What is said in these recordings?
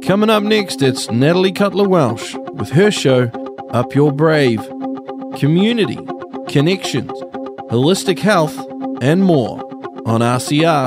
Coming up next, it's Natalie Cutler-Welsh with her show, Up Your Brave. Community, connections, holistic health, and more on RCR,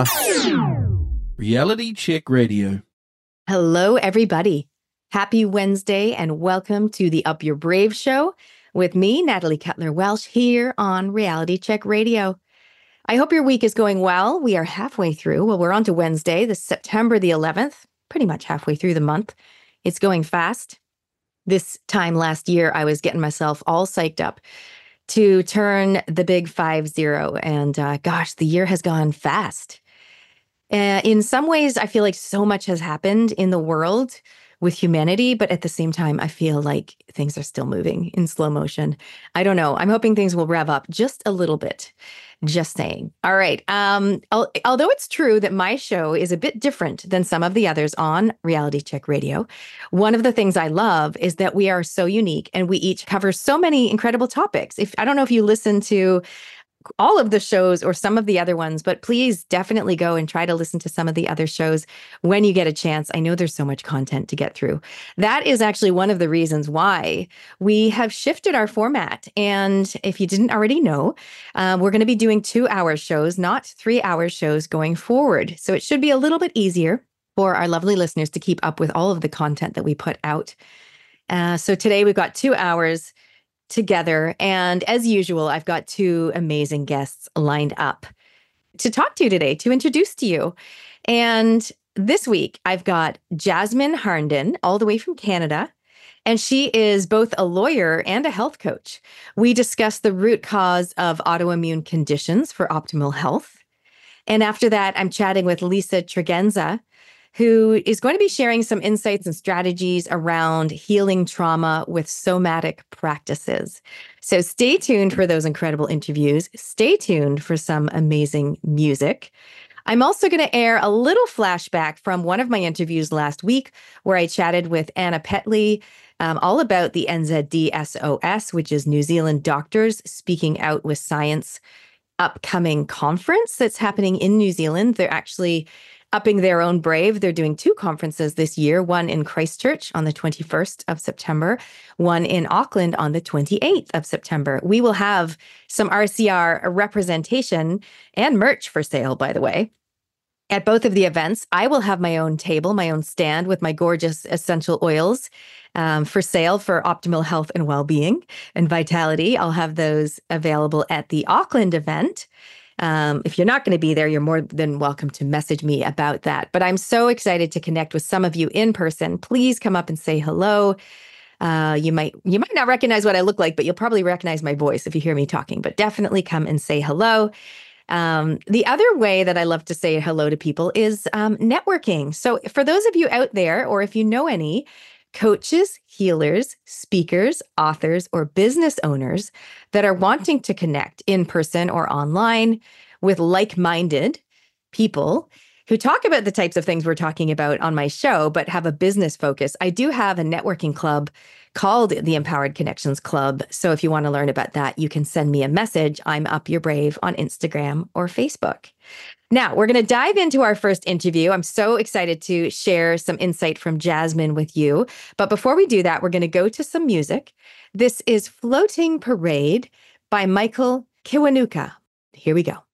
Reality Check Radio. Hello, everybody. Happy Wednesday and welcome to the Up Your Brave show with me, Natalie Cutler-Welsh, here on Reality Check Radio. I hope your week is going well. We are halfway through. Well, we're on to Wednesday, this September the 11th, pretty much halfway through the month. It's going fast. This time last year, I was getting myself all psyched up to turn the big 50, and gosh, the year has gone fast. In some ways, I feel like so much has happened in the world with humanity, but at the same time, I feel like things are still moving in slow motion. I don't know. I'm hoping things will rev up just a little bit. Just saying. All right. Although it's true that my show is a bit different than some of the others on Reality Check Radio, one of the things I love is that we are so unique and we each cover so many incredible topics. I don't know if you listen to all of the shows or some of the other ones, but please definitely go and try to listen to some of the other shows when you get a chance. I know there's so much content to get through. That is actually one of the reasons why we have shifted our format. And if you didn't already know, we're going to be doing 2-hour shows, not 3-hour shows going forward. So it should be a little bit easier for our lovely listeners to keep up with all of the content that we put out. So today we've got 2 hours together. And as usual, I've got 2 amazing guests lined up to talk to you today, to introduce to you. And this week, I've got Jasmine Harnden, all the way from Canada. And she is both a lawyer and a health coach. We discuss the root cause of autoimmune conditions for optimal health. And after that, I'm chatting with Lisa Tregenza, who is going to be sharing some insights and strategies around healing trauma with somatic practices. So stay tuned for those incredible interviews. Stay tuned for some amazing music. I'm also going to air a little flashback from one of my interviews last week where I chatted with Anna Petley all about the NZD-SOS, which is New Zealand Doctors Speaking Out with Science upcoming conference that's happening in New Zealand. They're actually upping their own brave. They're doing 2 conferences this year, one in Christchurch on the 21st of September, one in Auckland on the 28th of September. We will have some RCR representation and merch for sale, by the way. At both of the events, I will have my own table, my own stand with my gorgeous essential oils for sale for optimal health and well-being and vitality. I'll have those available at the Auckland event. If you're not going to be there, you're more than welcome to message me about that. But I'm so excited to connect with some of you in person. Please come up and say hello. You might not recognize what I look like, but you'll probably recognize my voice if you hear me talking. But definitely come and say hello. The other way that I love to say hello to people is networking. So for those of you out there, or if you know any coaches, healers, speakers, authors, or business owners that are wanting to connect in person or online with like-minded people who talk about the types of things we're talking about on my show, but have a business focus, I do have a networking club called the Empowered Connections Club. So if you want to learn about that, you can send me a message. I'm Up Your Brave on Instagram or Facebook. Now, we're going to dive into our first interview. I'm so excited to share some insight from Jasmine with you. But before we do that, we're going to go to some music. This is Floating Parade by Michael Kiwanuka. Here we go.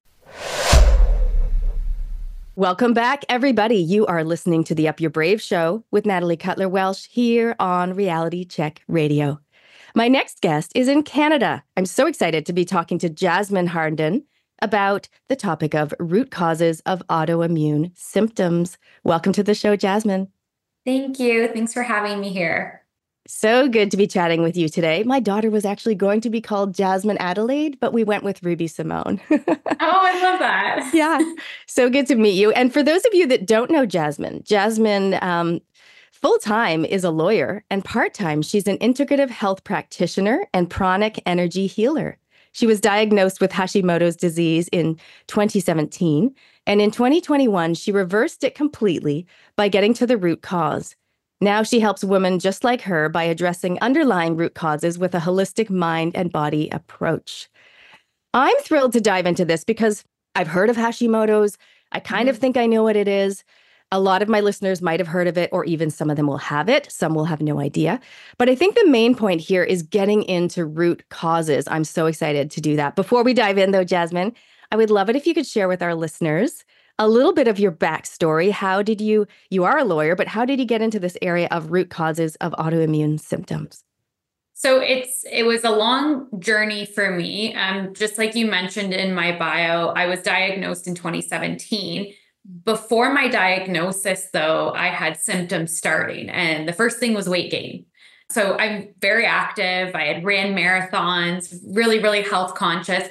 Welcome back, everybody. You are listening to the Up Your Brave show with Natalie Cutler-Welsh here on Reality Check Radio. My next guest is in Canada. I'm so excited to be talking to Jasmine Harnden about the topic of root causes of autoimmune symptoms. Welcome to the show, Jasmine. Thank you. Thanks for having me here. So good to be chatting with you today. My daughter was actually going to be called Jasmine Adelaide, but we went with Ruby Simone. Oh, I love that. Yeah. So good to meet you. And for those of you that don't know Jasmine, full-time is a lawyer, and part-time, she's an integrative health practitioner and pranic energy healer. She was diagnosed with Hashimoto's disease in 2017, and in 2021, she reversed it completely by getting to the root cause. Now she helps women just like her by addressing underlying root causes with a holistic mind and body approach. I'm thrilled to dive into this because I've heard of Hashimoto's. I kind of think I know what it is. A lot of my listeners might have heard of it, or even some of them will have it. Some will have no idea. But I think the main point here is getting into root causes. I'm so excited to do that. Before we dive in, though, Jasmine, I would love it if you could share with our listeners a little bit of your backstory. How did you are a lawyer, but how did you get into this area of root causes of autoimmune symptoms? So it was a long journey for me. Just like you mentioned in my bio, I was diagnosed in 2017. Before my diagnosis, though, I had symptoms starting, and the first thing was weight gain. So I'm very active. I had ran marathons, really, really health conscious.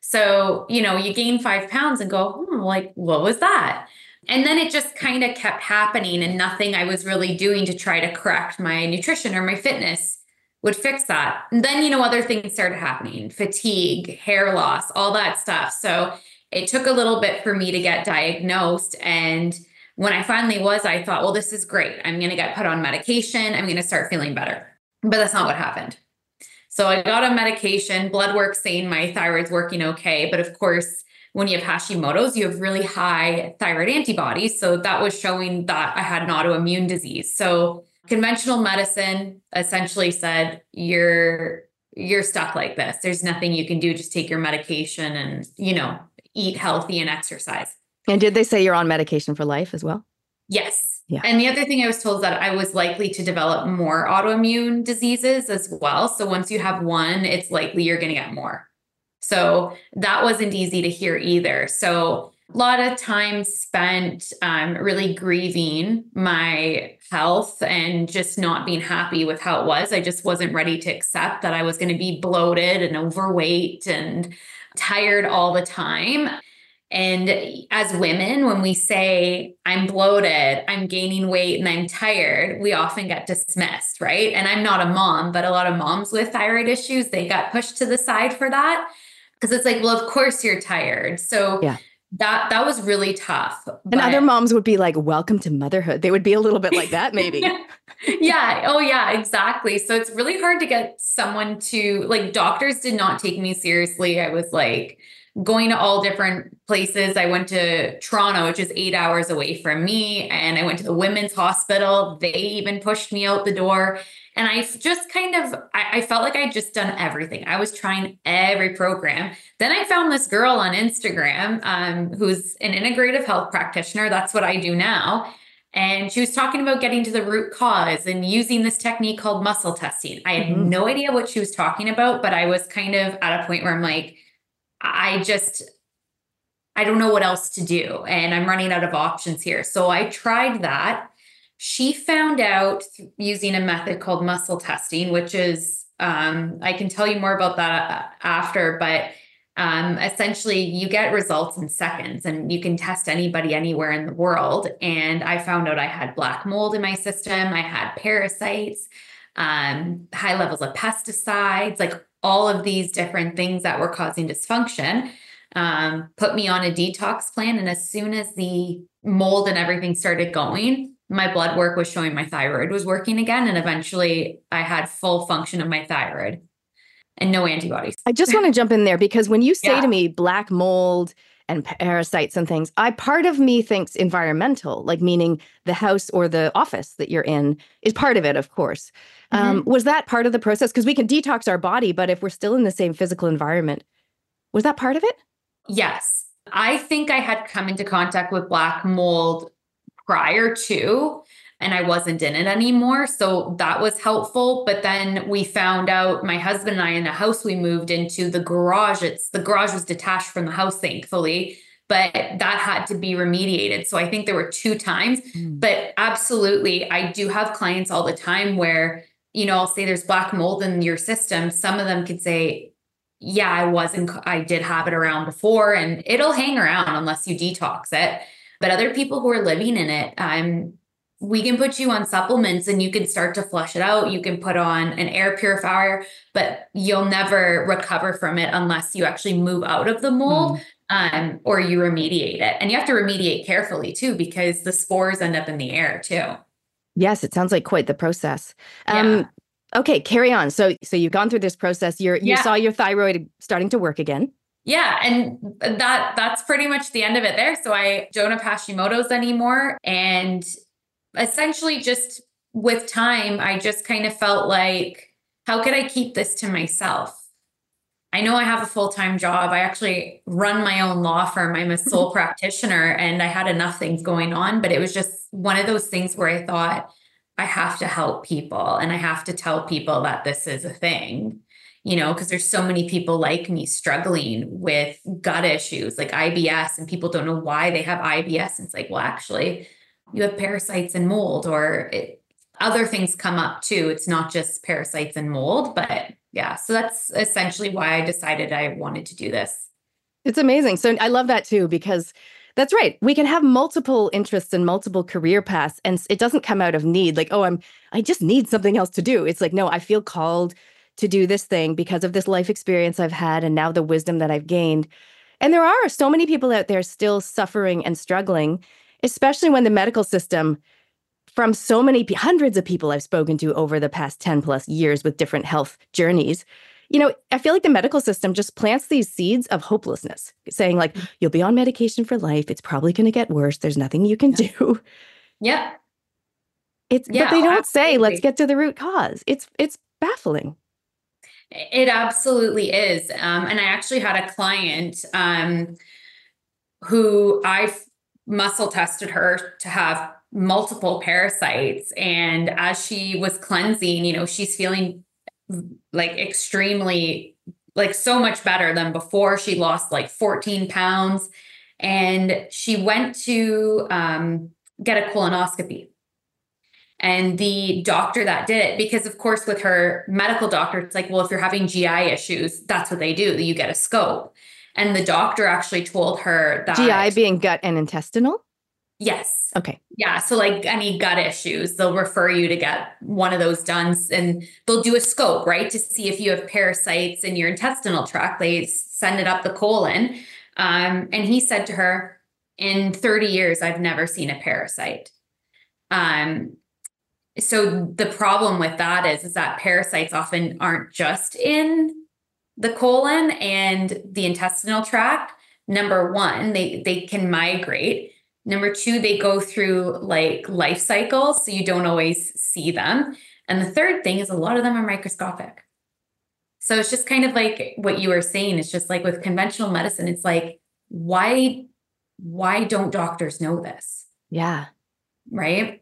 So, you gain 5 pounds and go, like, what was that? And then it just kind of kept happening, and nothing I was really doing to try to correct my nutrition or my fitness would fix that. And then, other things started happening, fatigue, hair loss, all that stuff. So it took a little bit for me to get diagnosed. And when I finally was, I thought, well, this is great. I'm going to get put on medication. I'm going to start feeling better. But that's not what happened. So I got on medication, blood work saying my thyroid's working okay. But of course, when you have Hashimoto's, you have really high thyroid antibodies. So that was showing that I had an autoimmune disease. So conventional medicine essentially said, you're stuck like this. There's nothing you can do. Just take your medication and, eat healthy and exercise. And did they say you're on medication for life as well? Yes. Yeah. And the other thing I was told is that I was likely to develop more autoimmune diseases as well. So once you have one, it's likely you're going to get more. So that wasn't easy to hear either. So a lot of time spent really grieving my health and just not being happy with how it was. I just wasn't ready to accept that I was going to be bloated and overweight and tired all the time. And as women, when we say, I'm bloated, I'm gaining weight, and I'm tired, we often get dismissed, right? And I'm not a mom, but a lot of moms with thyroid issues, they got pushed to the side for that. Because it's like, well, of course you're tired. So yeah. That was really tough. And other moms would be like, welcome to motherhood. They would be a little bit like that, maybe. Yeah. Oh, yeah, exactly. So it's really hard to get someone to, like, doctors did not take me seriously. I was like going to all different places. I went to Toronto, which is 8 hours away from me. And I went to the women's hospital. They even pushed me out the door. And I just I felt like I'd just done everything. I was trying every program. Then I found this girl on Instagram who's an integrative health practitioner. That's what I do now. And she was talking about getting to the root cause and using this technique called muscle testing. I had no idea what she was talking about, but I was kind of at a point where I'm like, I don't know what else to do. And I'm running out of options here. So I tried that. She found out using a method called muscle testing, which is, I can tell you more about that after, but essentially you get results in seconds and you can test anybody anywhere in the world. And I found out I had black mold in my system. I had parasites, high levels of pesticides, like all of these different things that were causing dysfunction. Put me on a detox plan. And as soon as the mold and everything started going, my blood work was showing my thyroid was working again. And eventually I had full function of my thyroid and no antibodies. I just want to jump in there because when you say to me black mold and parasites and things, part of me thinks environmental, like meaning the house or the office that you're in is part of it, of course. Was that part of the process? Because we can detox our body, but if we're still in the same physical environment, was that part of it? Yes. I think I had come into contact with black mold prior to, and I wasn't in it anymore. So that was helpful. But then we found out, my husband and I, in the house we moved into, the garage was detached from the house, thankfully, but that had to be remediated. So I think there were 2 times, but absolutely. I do have clients all the time where, I'll say there's black mold in your system. Some of them could say, yeah, I did have it around before, and it'll hang around unless you detox it. But other people who are living in it, we can put you on supplements and you can start to flush it out. You can put on an air purifier, but you'll never recover from it unless you actually move out of the mold or you remediate it. And you have to remediate carefully too, because the spores end up in the air too. Yes, it sounds like quite the process. Okay, carry on. So you've gone through this process. You saw your thyroid starting to work again. Yeah, and that's pretty much the end of it there. So I don't have Hashimoto's anymore. And essentially just with time, I just kind of felt like, how could I keep this to myself? I know I have a full-time job. I actually run my own law firm. I'm a sole practitioner and I had enough things going on, but it was just one of those things where I thought I have to help people and I have to tell people that this is a thing, because there's so many people like me struggling with gut issues like IBS, and people don't know why they have IBS. And it's like, well, actually, you have parasites and mold, or other things come up too. It's not just parasites and mold, but yeah. So that's essentially why I decided I wanted to do this. It's amazing. So I love that too, because that's right. We can have multiple interests and multiple career paths, and it doesn't come out of need. Like, oh, I just need something else to do. It's like, no, I feel called to do this thing because of this life experience I've had and now the wisdom that I've gained. And there are so many people out there still suffering and struggling, especially when the medical system, from so many hundreds of people I've spoken to over the past 10 plus years with different health journeys, I feel like the medical system just plants these seeds of hopelessness, saying like, you'll be on medication for life. It's probably going to get worse. There's nothing you can do. Yeah. But they don't say, let's get to the root cause. It's baffling. It absolutely is. And I actually had a client who I muscle tested her to have multiple parasites. And as she was cleansing, she's feeling like extremely, like so much better than before. She lost like 14 pounds and she went to get a colonoscopy. And the doctor that did it, because of course, with her medical doctor, it's like, well, if you're having GI issues, that's what they do. You get a scope. And the doctor actually told her that GI being gut and intestinal? Yes. Okay. Yeah. So like any gut issues, they'll refer you to get one of those done, and they'll do a scope, right? To see if you have parasites in your intestinal tract. They send it up the colon. And he said to her, in 30 years, I've never seen a parasite. So the problem with that is that parasites often aren't just in the colon and the intestinal tract. Number one, they can migrate. Number two, they go through like life cycles, so you don't always see them. And the third thing is a lot of them are microscopic. So it's just kind of like what you were saying. It's just like with conventional medicine, it's like, why don't doctors know this? Yeah. Right.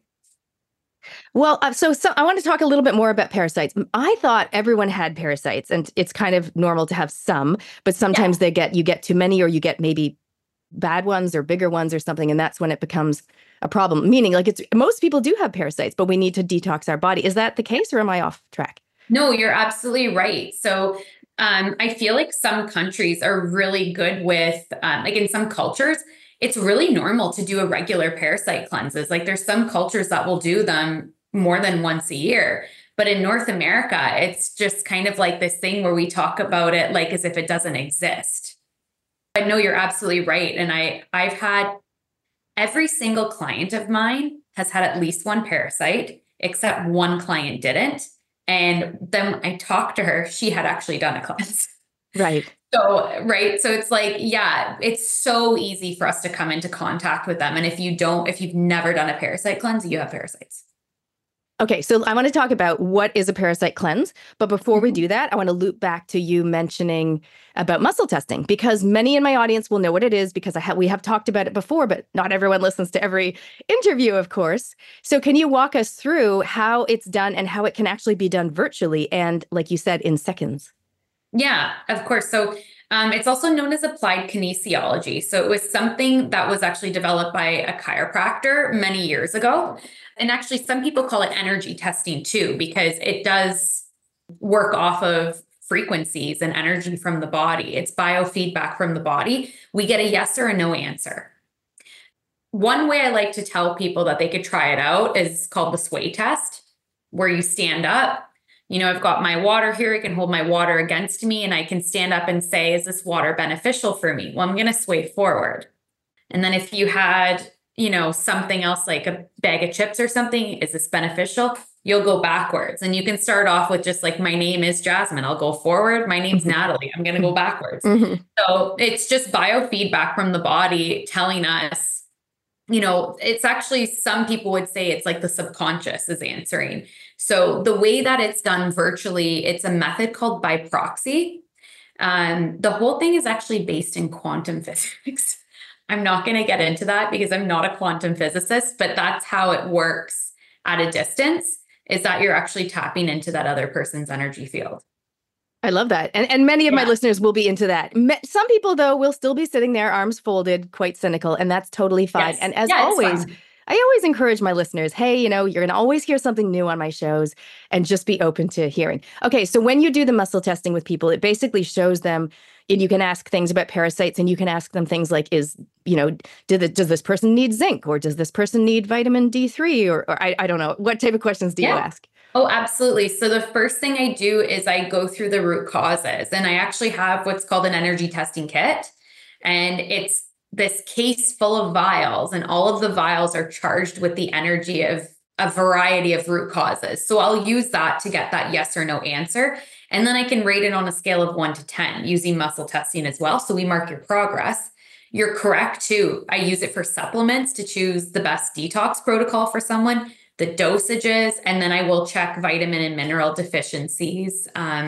Well, so I want to talk a little bit more about parasites. I thought everyone had parasites, and it's kind of normal to have some, but sometimes you get too many, or you get maybe bad ones or bigger ones or something, and that's when it becomes a problem. Meaning, like, most people do have parasites, but we need to detox our body. Is that the case, or am I off track? No, you're absolutely right. So I feel like some countries are really good with, like in some cultures, it's really normal to do a regular parasite cleanses. Like there's some cultures that will do them more than once a year. But in North America, it's just kind of like this thing where we talk about it like as if it doesn't exist. But no, you're absolutely right. And I've had every single client of mine has had at least one parasite, except one client didn't. And then I talked to her, she had actually done a cleanse. Right. So it's like, yeah, it's so easy for us to come into contact with them. And if you've never done a parasite cleanse, you have parasites. Okay, so I want to talk about what is a parasite cleanse. But before we do that, I want to loop back to you mentioning about muscle testing, because many in my audience will know what it is, because we have talked about it before, but not everyone listens to every interview, of course. So can you walk us through how it's done and how it can actually be done virtually and, like you said, in seconds? Yeah, of course. So it's also known as applied kinesiology. So it was something that was actually developed by a chiropractor many years ago. And actually, some people call it energy testing too, because it does work off of frequencies and energy from the body. It's biofeedback from the body. We get a yes or a no answer. One way I like to tell people that they could try it out is called the sway test, where you stand up. I've got my water here. I can hold my water against me and I can stand up and say, is this water beneficial for me? Well, I'm going to sway forward. And then if you had, something else like a bag of chips or something, is this beneficial? you'll go backwards. And you can start off with just like, my name is Jasmine. I'll go forward. My name's Natalie. I'm going to go backwards. So it's just biofeedback from the body telling us, it's actually, some people would say it's like the subconscious is answering. So the way that it's done virtually, it's a method called by proxy. The whole thing is actually based in quantum physics. I'm not going to get into that because I'm not a quantum physicist, but that's how it works at a distance, is that you're actually tapping into that other person's energy field. I love that. And many of my listeners will be into that. Some people, though, will still be sitting there, arms folded, quite cynical, and that's totally fine. Yes. And as always, I always encourage my listeners, hey, you're going to always hear something new on my shows, and just be open to hearing. Okay, so when you do the muscle testing with people, it basically shows them, and you can ask things about parasites, and you can ask them things like, does this person need zinc, or does this person need vitamin D3, or I don't know. What type of questions do you ask? Oh, absolutely. So the first thing I do is I go through the root causes, and I actually have what's called an energy testing kit. And it's this case full of vials, and all of the vials are charged with the energy of a variety of root causes. So I'll use that to get that yes or no answer. And then I can rate it on a scale of 1 to 10 using muscle testing as well. So we mark your progress. You're correct too. I use it for supplements to choose the best detox protocol for someone, the dosages, and then I will check vitamin and mineral deficiencies.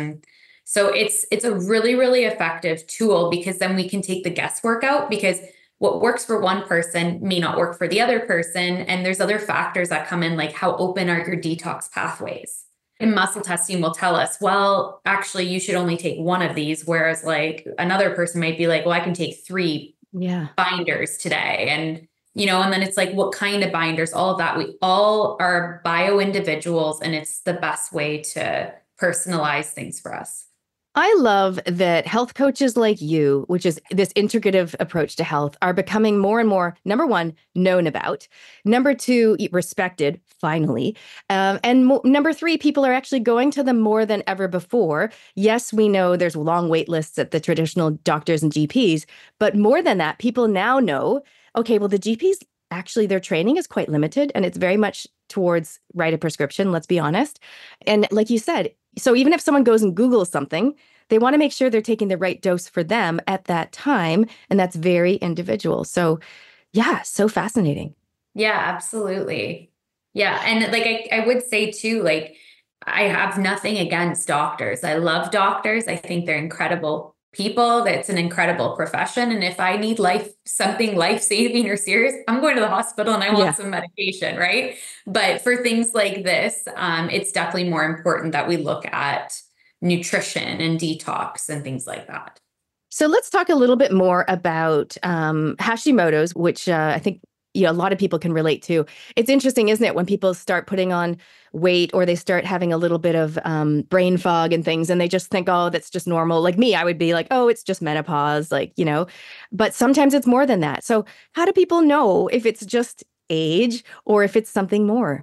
So it's a really, really effective tool, because then we can take the guesswork out, because what works for one person may not work for the other person. And there's other factors that come in, like how open are your detox pathways? And muscle testing will tell us, well, actually, you should only take one of these. Whereas like another person might be like, well, I can take 3 binders today. And and then it's like, what kind of binders, all of that. We all are bio individuals, and it's the best way to personalize things for us. I love that health coaches like you, which is this integrative approach to health, are becoming more and more, number one, known about, number two, respected, finally, and number three, people are actually going to them more than ever before. Yes, we know there's long wait lists at the traditional doctors and GPs, but more than that, people now know, okay, well, the GPs, actually, their training is quite limited, and it's very much towards write a prescription, let's be honest. And like you said, so even if someone goes and Googles something, they want to make sure they're taking the right dose for them at that time. And that's very individual. So yeah, so fascinating. Yeah, absolutely. Yeah. And like, I would say too, like, I have nothing against doctors. I love doctors. I think they're incredible people. That's an incredible profession. And if I need something life-saving or serious, I'm going to the hospital and I want some medication, right? But for things like this, it's definitely more important that we look at nutrition and detox and things like that. So let's talk a little bit more about Hashimoto's, which I think a lot of people can relate to. It's interesting, isn't it, when people start putting on weight, or they start having a little bit of brain fog and things, and they just think, oh, that's just normal. Like me, I would be like, oh, it's just menopause, but sometimes it's more than that. So how do people know if it's just age or if it's something more?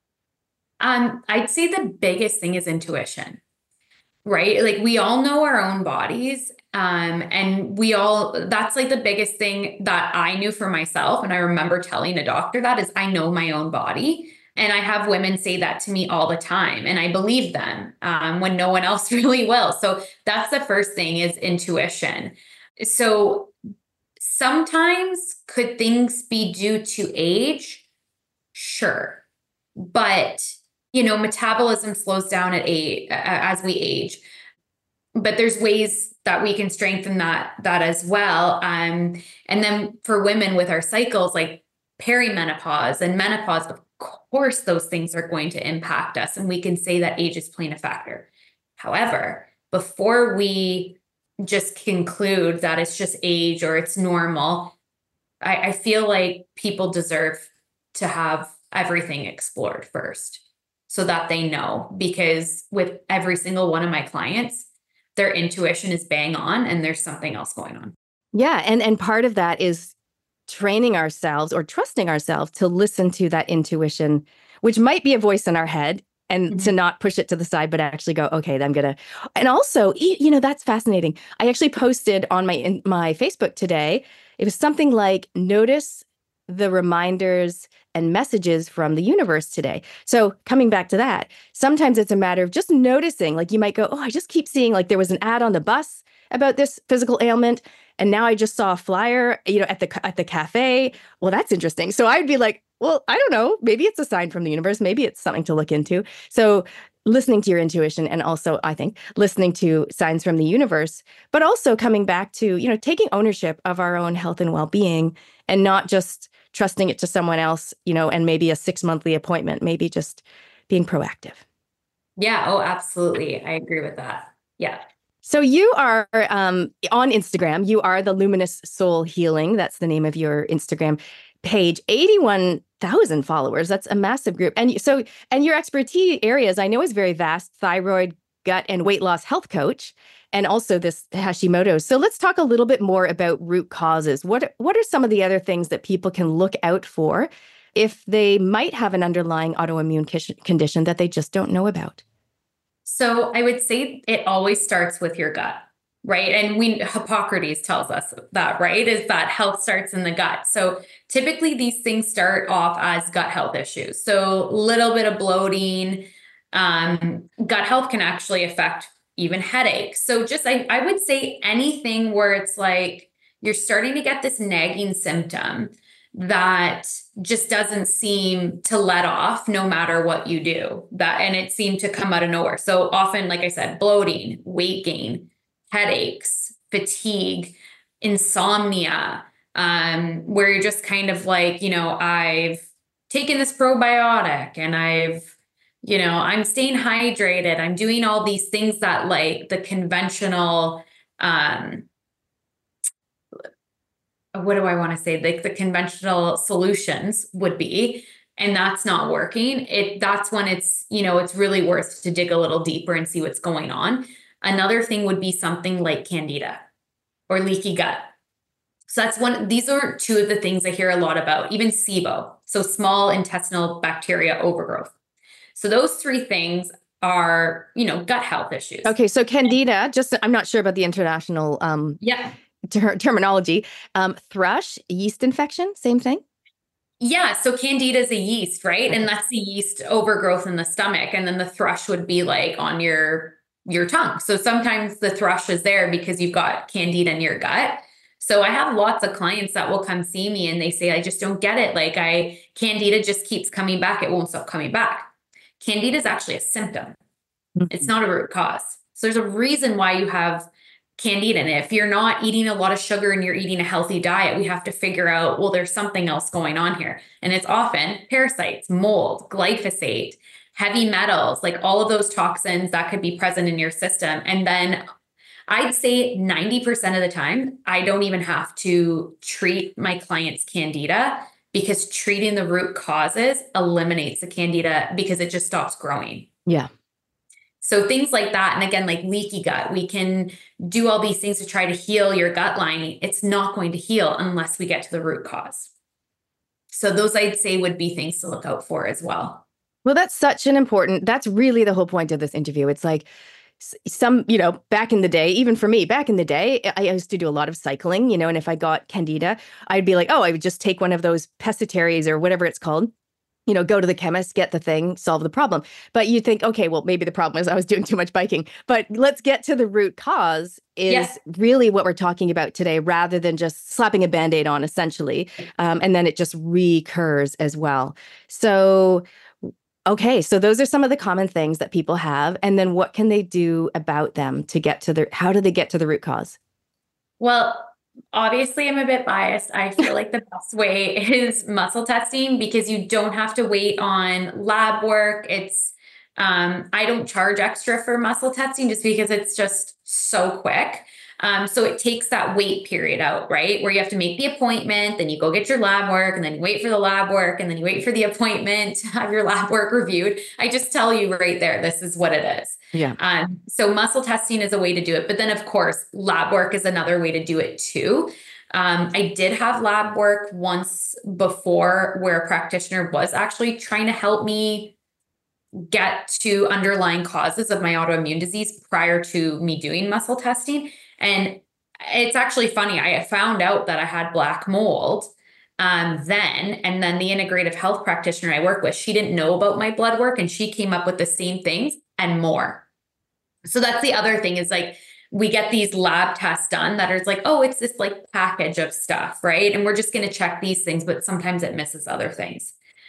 I'd say the biggest thing is intuition, right? Like, we all know our own bodies. And that's like the biggest thing that I knew for myself. And I remember telling a doctor that is, I know my own body. And I have women say that to me all the time. And I believe them when no one else really will. So that's the first thing, is intuition. So sometimes could things be due to age? Sure. But, metabolism slows down as we age. But there's ways that we can strengthen that as well. And then for women with our cycles, like perimenopause and menopause, of course, those things are going to impact us. And we can say that age is playing a factor. However, before we just conclude that it's just age or it's normal, I feel like people deserve to have everything explored first so that they know. Because with every single one of my clients, their intuition is bang on and there's something else going on. Yeah. And part of that is training ourselves or trusting ourselves to listen to that intuition, which might be a voice in our head, and to not push it to the side, but actually go, okay, I'm going to. And also, that's fascinating. I actually posted on my Facebook today. It was something like, notice the reminders and messages from the universe today. So coming back to that, sometimes it's a matter of just noticing, like you might go, oh, I just keep seeing, like, there was an ad on the bus about this physical ailment, and now I just saw a flyer, at the cafe. Well, that's interesting. So I'd be like, well, I don't know, maybe it's a sign from the universe, maybe it's something to look into. So listening to your intuition, and also, I think, listening to signs from the universe, but also coming back to, taking ownership of our own health and well-being, and not just trusting it to someone else, and maybe a 6-monthly appointment, maybe just being proactive. Yeah. Oh, absolutely. I agree with that. Yeah. So you are on Instagram, you are the Luminous Soul Healing. That's the name of your Instagram page. 81,000 followers. That's a massive group. And your expertise areas, I know, is very vast: thyroid, gut, and weight loss health coach, and also this Hashimoto's. So let's talk a little bit more about root causes. What are some of the other things that people can look out for if they might have an underlying autoimmune condition that they just don't know about? So I would say it always starts with your gut, right? And Hippocrates tells us that, right? Is that health starts in the gut. So typically these things start off as gut health issues. So a little bit of bloating, gut health can actually affect even headaches. So just, I would say anything where it's like you're starting to get this nagging symptom that just doesn't seem to let off no matter what you do, and it seemed to come out of nowhere. So often, like I said, bloating, weight gain, headaches, fatigue, insomnia, where you're just kind of like, I've taken this probiotic and I'm staying hydrated. I'm doing all these things that, like, the conventional, what do I want to say? Like the conventional solutions would be, and that's not working. That's when it's really worth to dig a little deeper and see what's going on. Another thing would be something like candida or leaky gut. So these are two of the things I hear a lot about, even SIBO. So small intestinal bacteria overgrowth. So those three things are, gut health issues. Okay. So candida, I'm not sure about the international, terminology. Thrush, yeast infection, same thing? Yeah. So candida is a yeast, right? Okay. And that's the yeast overgrowth in the stomach. And then the thrush would be like on your tongue. So sometimes the thrush is there because you've got candida in your gut. So I have lots of clients that will come see me and they say, I just don't get it. Like candida just keeps coming back. It won't stop coming back. Candida is actually a symptom. Mm-hmm. It's not a root cause. So there's a reason why you have candida. And if you're not eating a lot of sugar and you're eating a healthy diet, we have to figure out, well, there's something else going on here. And it's often parasites, mold, glyphosate, heavy metals, like all of those toxins that could be present in your system. And then I'd say 90% of the time, I don't even have to treat my client's candida, because treating the root causes eliminates the candida because it just stops growing. Yeah. So things like that. And again, like leaky gut, we can do all these things to try to heal your gut lining. It's not going to heal unless we get to the root cause. So those, I'd say, would be things to look out for as well. Well, that's really the whole point of this interview. It's like back in the day, even for me, back in the day, I used to do a lot of cycling, and if I got candida, I'd be like, oh, I would just take one of those pescetaries or whatever it's called, go to the chemist, get the thing, solve the problem. But you think, okay, well, maybe the problem is I was doing too much biking. But let's get to the root cause is really what we're talking about today, rather than just slapping a Band-Aid on, essentially. And then it just recurs as well. So, okay, so those are some of the common things that people have. And then what can they do about them how do they get to the root cause? Well, obviously, I'm a bit biased. I feel like the best way is muscle testing, because you don't have to wait on lab work. I don't charge extra for muscle testing just because it's just so quick. So it takes that wait period out, right? Where you have to make the appointment, then you go get your lab work, and then you wait for the lab work, and then you wait for the appointment to have your lab work reviewed. I just tell you right there, this is what it is. Yeah. So muscle testing is a way to do it. But then, of course, lab work is another way to do it too. I did have lab work once before where a practitioner was actually trying to help me get to underlying causes of my autoimmune disease prior to me doing muscle testing. And it's actually funny. I found out that I had black mold And then the integrative health practitioner I work with, she didn't know about my blood work and she came up with the same things and more. So that's the other thing is like, we get these lab tests done that are like, oh, it's this like package of stuff, right? And we're just going to check these things, but sometimes it misses other things.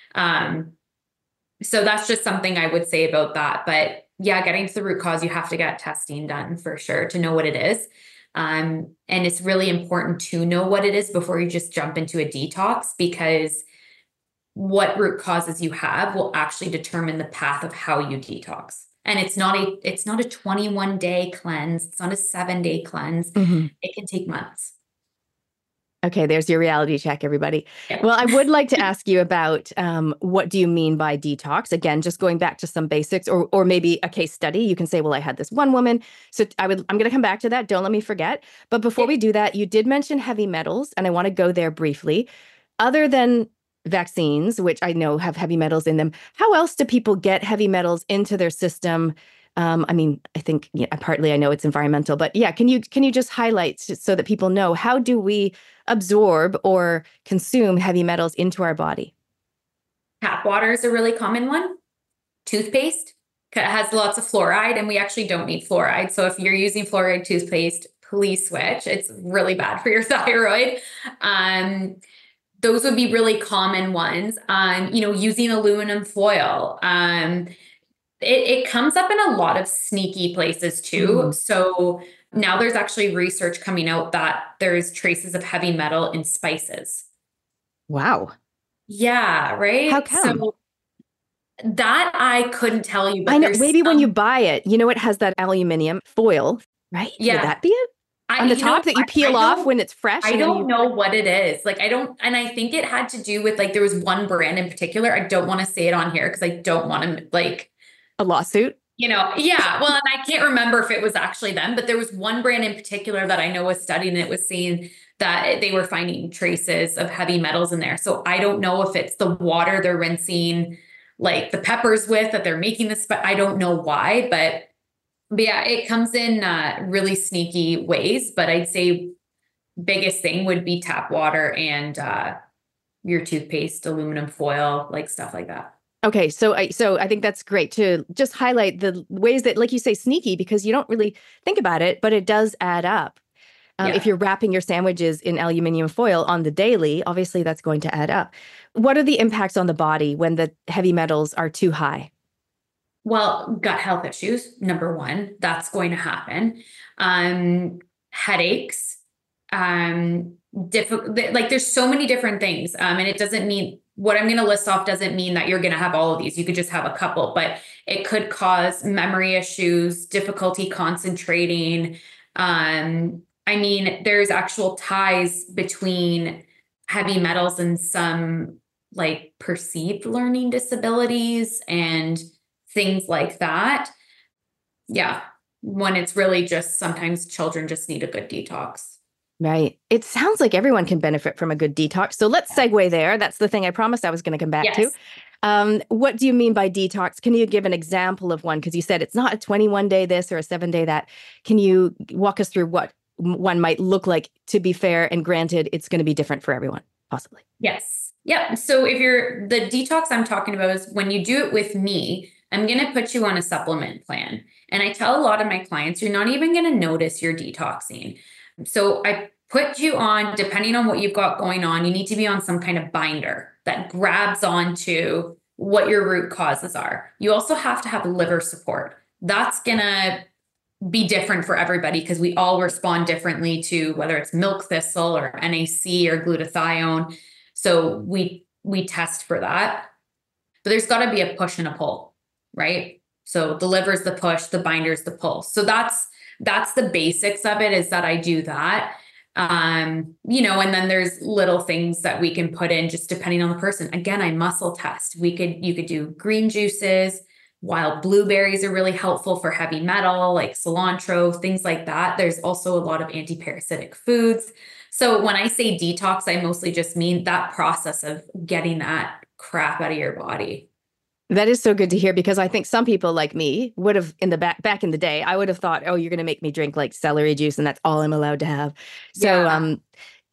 So that's just something I would say about that. But yeah, getting to the root cause, you have to get testing done for sure to know what it is. And it's really important to know what it is before you just jump into a detox, because what root causes you have will actually determine the path of how you detox. And it's not a 21-day cleanse. It's not a 7-day cleanse. Mm-hmm. It can take months. Okay, there's your reality check, everybody. Yep. Well, I would like to ask you about what do you mean by detox? Again, just going back to some basics, or maybe a case study. You can say, well, I had this one woman. So I'm going to come back to that. Don't let me forget. But before we do that, you did mention heavy metals, and I want to go there briefly. Other than vaccines, which I know have heavy metals in them, how else do people get heavy metals into their system? I mean, I think partly I know it's environmental, but yeah, can you just highlight so that people know, how do we absorb or consume heavy metals into our body? Tap water is a really common one. Toothpaste has lots of fluoride, and we actually don't need fluoride. So if you're using fluoride toothpaste, please switch. It's really bad for your thyroid. Those would be really common ones. Using aluminum foil. It comes up in a lot of sneaky places too. Mm. So now there's actually research coming out that there's traces of heavy metal in spices. Wow. Yeah, right? How come? So that I couldn't tell you. But I know, maybe when you buy it, it has that aluminum foil, right? Yeah. Would that be it? On the top that you peel off when it's fresh? I don't know what it is. Like, and I think it had to do with, like, there was one brand in particular. I don't want to say it on here because I don't want to, like, a lawsuit. Yeah. Well, and I can't remember if it was actually them, but there was one brand in particular that I know was studied, and it was saying that they were finding traces of heavy metals in there. So I don't know if it's the water they're rinsing, like, the peppers with, that they're making this, but I don't know why, but yeah, it comes in really sneaky ways. But I'd say biggest thing would be tap water and your toothpaste, aluminum foil, like stuff like that. Okay, so I think that's great to just highlight the ways that, like you say, sneaky, because you don't really think about it, but it does add up. If you're wrapping your sandwiches in aluminum foil on the daily, obviously that's going to add up. What are the impacts on the body when the heavy metals are too high? Well, gut health issues, number one, that's going to happen. Headaches, like, there's so many different things. And it doesn't mean, what I'm going to list off doesn't mean that you're going to have all of these. You could just have a couple, but it could cause memory issues, difficulty concentrating. There's actual ties between heavy metals and some, like, perceived learning disabilities and things like that. Yeah. When it's really just, sometimes children just need a good detox. Right. It sounds like everyone can benefit from a good detox. So let's segue there. That's the thing I promised I was going to come back to. What do you mean by detox? Can you give an example of one? Because you said it's not a 21-day this or a 7-day that. Can you walk us through what one might look like, to be fair? And granted, it's going to be different for everyone, possibly. Yes. Yeah. So the detox I'm talking about is when you do it with me, I'm going to put you on a supplement plan. And I tell a lot of my clients, you're not even going to notice you're detoxing. So I put you on, depending on what you've got going on, you need to be on some kind of binder that grabs onto what your root causes are. You also have to have liver support. That's going to be different for everybody because we all respond differently to whether it's milk thistle or NAC or glutathione. So we test for that. But there's got to be a push and a pull, right? So the liver's the push, the binder's the pull. So that's the basics of it, is that I do that. And then there's little things that we can put in just depending on the person. Again, I muscle test. You could do green juices. Wild blueberries are really helpful for heavy metal, like cilantro, things like that. There's also a lot of anti-parasitic foods. So when I say detox, I mostly just mean that process of getting that crap out of your body. That is so good to hear, because I think some people like me would have, in the back in the day, I would have thought, oh, you're going to make me drink like celery juice and that's all I'm allowed to have. So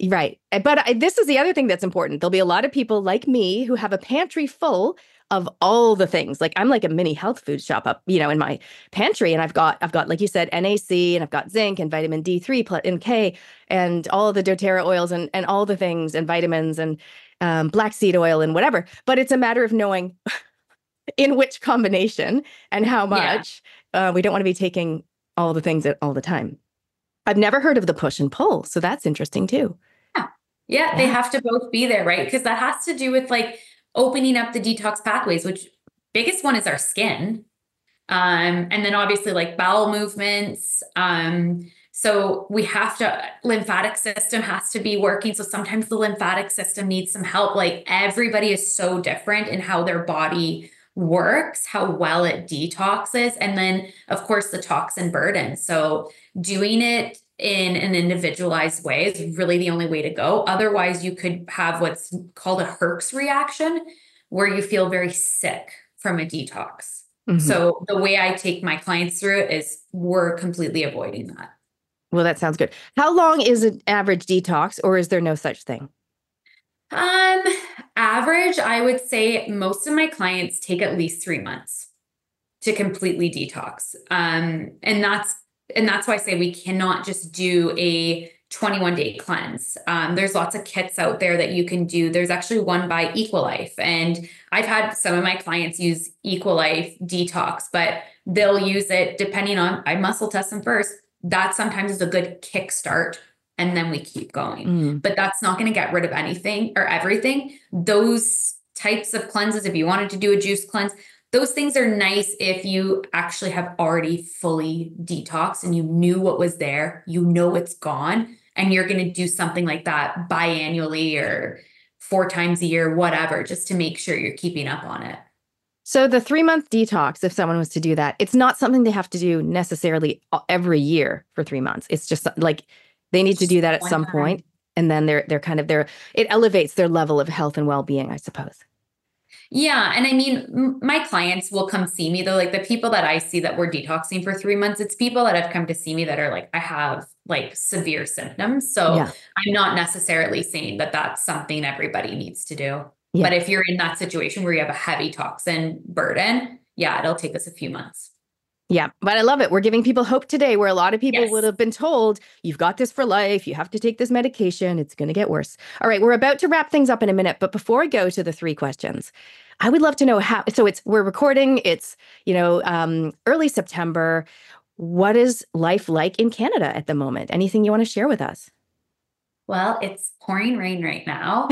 Right. But this is the other thing that's important. There'll be a lot of people like me who have a pantry full of all the things. Like I'm like a mini health food shop up, in my pantry. And I've got, like you said, NAC, and I've got zinc and vitamin D3 and K and all of the doTERRA oils and all the things and vitamins and black seed oil and whatever. But it's a matter of knowing in which combination and how much. We don't want to be taking all the things all the time. I've never heard of the push and pull. So that's interesting too. Yeah, they have to both be there, right? Because that has to do with like opening up the detox pathways, which biggest one is our skin. And then obviously like bowel movements. So we have to, lymphatic system has to be working. So sometimes the lymphatic system needs some help. Like everybody is so different in how their body works, how well it detoxes. And then of course the toxin burden. So doing it in an individualized way is really the only way to go. Otherwise, you could have what's called a Herx reaction, where you feel very sick from a detox. Mm-hmm. So the way I take my clients through it is we're completely avoiding that. Well, that sounds good. How long is an average detox, or is there no such thing? Average, I would say most of my clients take at least 3 months to completely detox. And that's why I say we cannot just do a 21-day cleanse. There's lots of kits out there that you can do. There's actually one by Equilife. And I've had some of my clients use Equilife Detox, but they'll use it depending on, I muscle test them first. That sometimes is a good kickstart. And then we keep going. But that's not going to get rid of anything or everything. Those types of cleanses, if you wanted to do a juice cleanse, those things are nice if you actually have already fully detoxed and you knew what was there, it's gone, and you're going to do something like that biannually or 4 times a year, whatever, just to make sure you're keeping up on it. So the 3-month detox, if someone was to do that, it's not something they have to do necessarily every year for 3 months. It's just like they need to do that at some point, and then it elevates their level of health and well-being, I suppose. Yeah. And I mean, my clients will come see me though. Like the people that I see that we're detoxing for 3 months, it's people that have come to see me that are like, I have like severe symptoms. So I'm not necessarily saying that that's something everybody needs to do. Yeah. But if you're in that situation where you have a heavy toxin burden, it'll take us a few months. Yeah, but I love it. We're giving people hope today, where a lot of people would have been told, you've got this for life. You have to take this medication. It's going to get worse. All right, we're about to wrap things up in a minute. But before I go to the 3 questions, I would love to know how. So we're recording. It's, early September. What is life like in Canada at the moment? Anything you want to share with us? Well, it's pouring rain right now.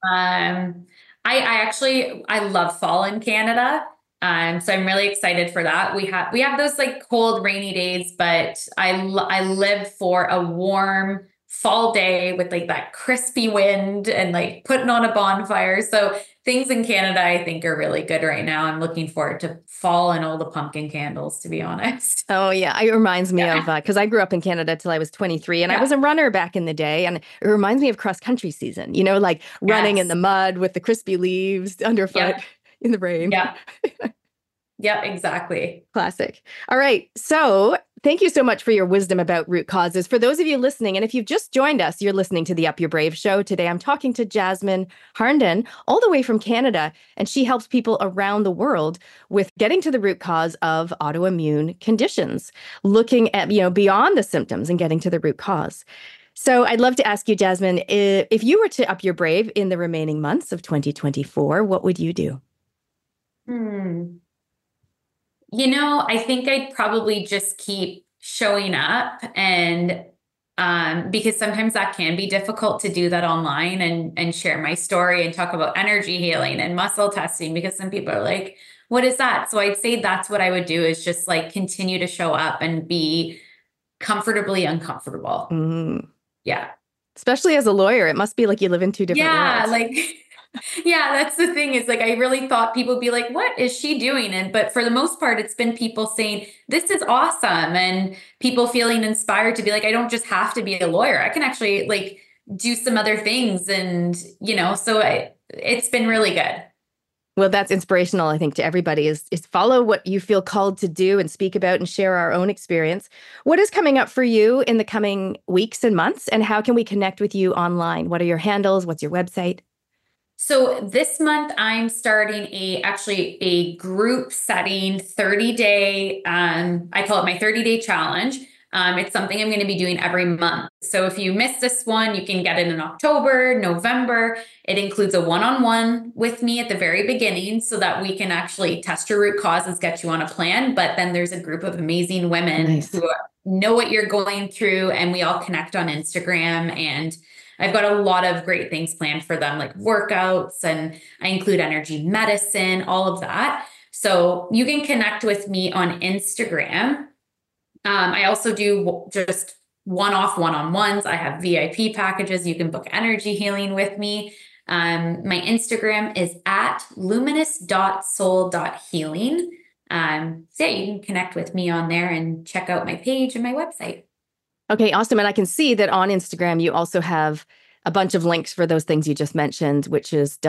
I love fall in Canada. So I'm really excited for that. We have those like cold, rainy days, but I live for a warm fall day with like that crispy wind and like putting on a bonfire. So things in Canada, I think, are really good right now. I'm looking forward to fall and all the pumpkin candles, to be honest. Oh yeah. It reminds me of, cause I grew up in Canada till I was 23 and I was a runner back in the day. And it reminds me of cross country season, like running in the mud with the crispy leaves underfoot in the rain. Yeah. Yeah, exactly. Classic. All right. So thank you so much for your wisdom about root causes. For those of you listening, and if you've just joined us, you're listening to the Up Your Brave show. Today, I'm talking to Jasmine Harnden, all the way from Canada, and she helps people around the world with getting to the root cause of autoimmune conditions, looking at, beyond the symptoms and getting to the root cause. So I'd love to ask you, Jasmine, if you were to up your brave in the remaining months of 2024, what would you do? I think I'd probably just keep showing up, and because sometimes that can be difficult to do that online and share my story and talk about energy healing and muscle testing, because some people are like, what is that? So I'd say that's what I would do, is just like continue to show up and be comfortably uncomfortable. Mm. Yeah. Especially as a lawyer, it must be like you live in 2 different worlds. Yeah, that's the thing, is like, I really thought people would be like, what is she doing? But for the most part, it's been people saying, this is awesome. And people feeling inspired to be like, I don't just have to be a lawyer. I can actually like do some other things. And, so it's been really good. Well, that's inspirational, I think, to everybody is follow what you feel called to do and speak about and share our own experience. What is coming up for you in the coming weeks and months, and how can we connect with you online? What are your handles? What's your website? So this month I'm starting a group setting 30-day, I call it my 30-day challenge. It's something I'm going to be doing every month. So if you miss this one, you can get it in October, November. It includes a one-on-one with me at the very beginning so that we can actually test your root causes, get you on a plan. But then there's a group of amazing women who know what you're going through, and we all connect on Instagram. And I've got a lot of great things planned for them, like workouts, and I include energy medicine, all of that. So you can connect with me on Instagram. I also do just one-off one-on-ones. I have VIP packages. You can book energy healing with me. My Instagram is at luminous.soul.healing. So yeah, you can connect with me on there and check out my page and my website. Okay, awesome. And I can see that on Instagram, you also have a bunch of links for those things you just mentioned, which is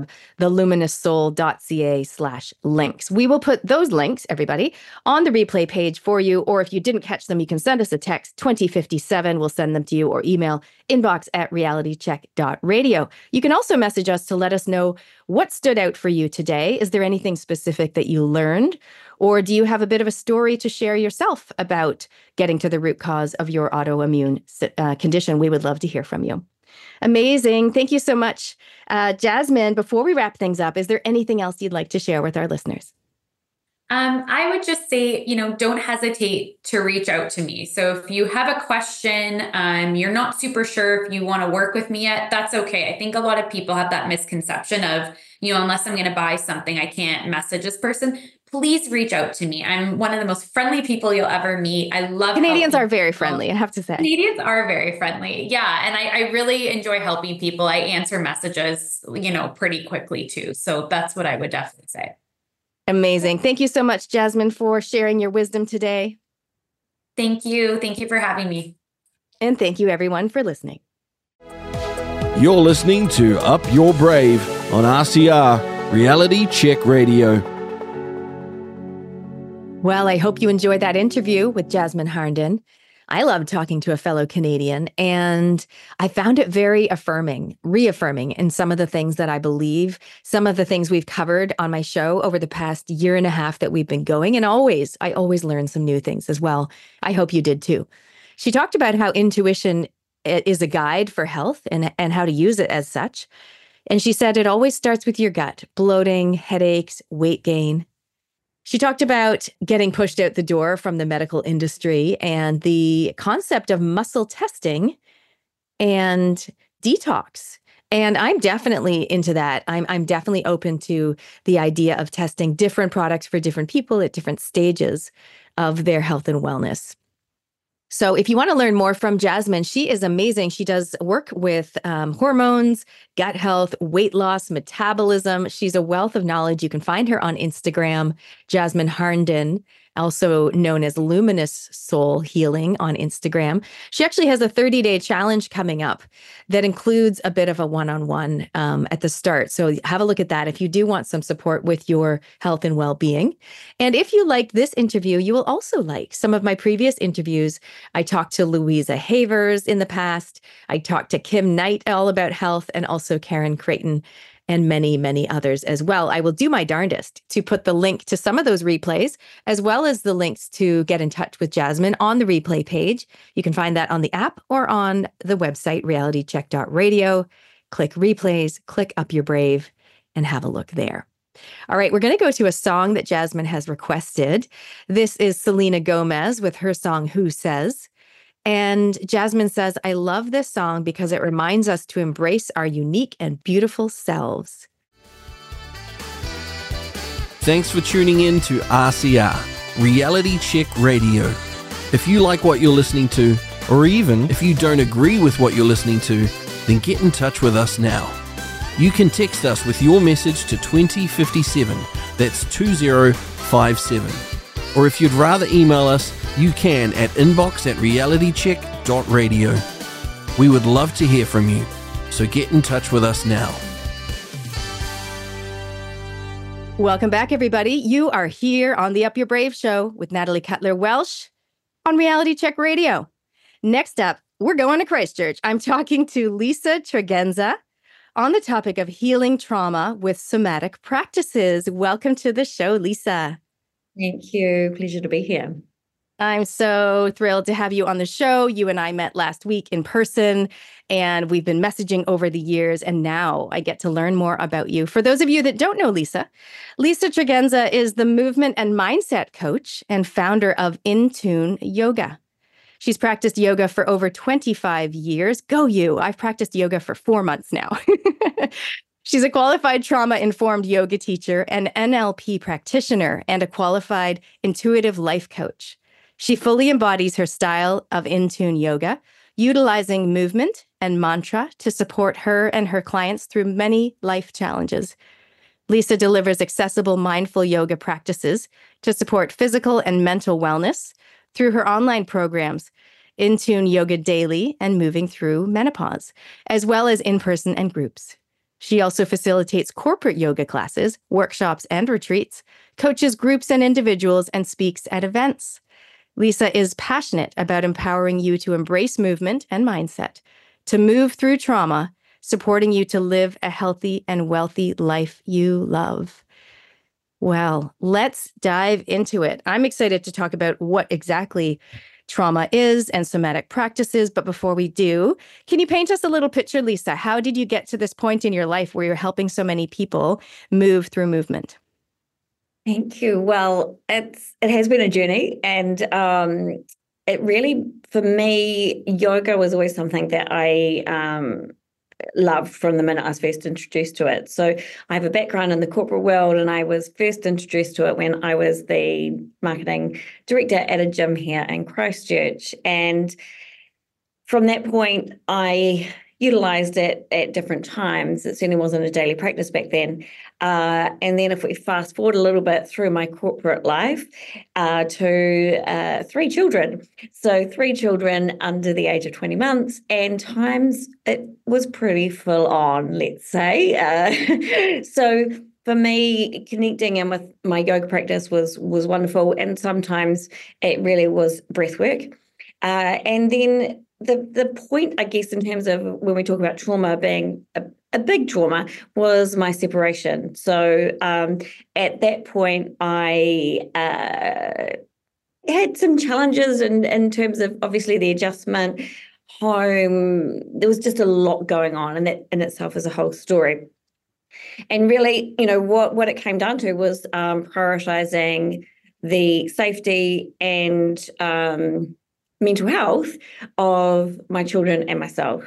www.theluminousoul.ca/links. We will put those links, everybody, on the replay page for you. Or if you didn't catch them, you can send us a text 2057. We'll send them to you, or email inbox@realitycheck.radio. You can also message us to let us know what stood out for you today. Is there anything specific that you learned? Or do you have a bit of a story to share yourself about getting to the root cause of your autoimmune condition? We would love to hear from you. Amazing. Thank you so much. Jasmine, before we wrap things up, is there anything else you'd like to share with our listeners? I would just say, don't hesitate to reach out to me. So if you have a question, you're not super sure if you want to work with me yet, that's okay. I think a lot of people have that misconception of, unless I'm going to buy something, I can't message this person. Please reach out to me. I'm one of the most friendly people you'll ever meet. I love Canadians are very friendly, I have to say. Canadians are very friendly. Yeah. And I really enjoy helping people. I answer messages, pretty quickly too. So that's what I would definitely say. Amazing. Thank you so much, Jasmine, for sharing your wisdom today. Thank you. Thank you for having me. And thank you, everyone, for listening. You're listening to Up Your Brave on RCR, Reality Check Radio. Well, I hope you enjoyed that interview with Jasmine Harnden. I loved talking to a fellow Canadian, and I found it very reaffirming in some of the things that I believe, some of the things we've covered on my show over the past year and a half that we've been going. And I always learn some new things as well. I hope you did too. She talked about how intuition is a guide for health and how to use it as such. And she said it always starts with your gut: bloating, headaches, weight gain. She talked about getting pushed out the door from the medical industry and the concept of muscle testing and detox. And I'm definitely into that. I'm definitely open to the idea of testing different products for different people at different stages of their health and wellness. So if you want to learn more from Jasmine, she is amazing. She does work with hormones, gut health, weight loss, metabolism. She's a wealth of knowledge. You can find her on Instagram, Jasmine Harnden, also known as Luminous Soul Healing on Instagram. She actually has a 30-day challenge coming up that includes a bit of a one-on-one at the start. So have a look at that if you do want some support with your health and well-being. And if you like this interview, you will also like some of my previous interviews. I talked to Louisa Havers in the past. I talked to Kim Knight all about health, and also Karen Creighton, and many, many others as well. I will do my darndest to put the link to some of those replays, as well as the links to get in touch with Jasmine on the replay page. You can find that on the app or on the website, realitycheck.radio. Click replays, click Up Your Brave, and have a look there. All right, we're going to go to a song that Jasmine has requested. This is Selena Gomez with her song, Who Says? And Jasmine says, I love this song because it reminds us to embrace our unique and beautiful selves. Thanks for tuning in to RCR, Reality Check Radio. If you like what you're listening to, or even if you don't agree with what you're listening to, then get in touch with us now. You can text us with your message to 2057, that's 2057. Or if you'd rather email us, you can at inbox@realitycheck.radio. We would love to hear from you, so get in touch with us now. Welcome back, everybody. You are here on the Up Your Brave show with Natalie Cutler Welsh on Reality Check Radio. Next up, we're going to Christchurch. I'm talking to Lisa Tregenza on the topic of healing trauma with somatic practices. Welcome to the show, Lisa. Thank you. Pleasure to be here. I'm so thrilled to have you on the show. You and I met last week in person, and we've been messaging over the years, and now I get to learn more about you. For those of you that don't know Lisa, Lisa Tregenza is the movement and mindset coach and founder of InTune Yoga. She's practiced yoga for over 25 years. Go you! I've practiced yoga for 4 months now. She's a qualified trauma-informed yoga teacher, an NLP practitioner, and a qualified intuitive life coach. She fully embodies her style of InTune Yoga, utilizing movement and mantra to support her and her clients through many life challenges. Lisa delivers accessible mindful yoga practices to support physical and mental wellness through her online programs, InTune Yoga Daily and Moving Through Menopause, as well as in-person and groups. She also facilitates corporate yoga classes, workshops, and retreats, coaches groups and individuals, and speaks at events. Lisa is passionate about empowering you to embrace movement and mindset, to move through trauma, supporting you to live a healthy and wealthy life you love. Well, let's dive into it. I'm excited to talk about what exactly trauma is and somatic practices. But before we do, can you paint us a little picture, Lisa? How did you get to this point in your life where you're helping so many people move through movement? Thank you. Well, it has been a journey, and it really, for me, yoga was always something that I loved from the minute I was first introduced to it. So I have a background in the corporate world, and I was first introduced to it when I was the marketing director at a gym here in Christchurch. And from that point, I utilized it at different times. It certainly wasn't a daily practice back then. And then if we fast forward a little bit through my corporate life to 3 children. So 3 children under the age of 20 months, and times it was pretty full on, let's say. So for me, connecting in with my yoga practice was wonderful. And sometimes it really was breath work. And then the point, I guess, in terms of when we talk about trauma being a big trauma was my separation. So at that point, I had some challenges in terms of obviously the adjustment, home. There was just a lot going on, and that in itself is a whole story. And really, what it came down to was prioritizing the safety and mental health of my children and myself.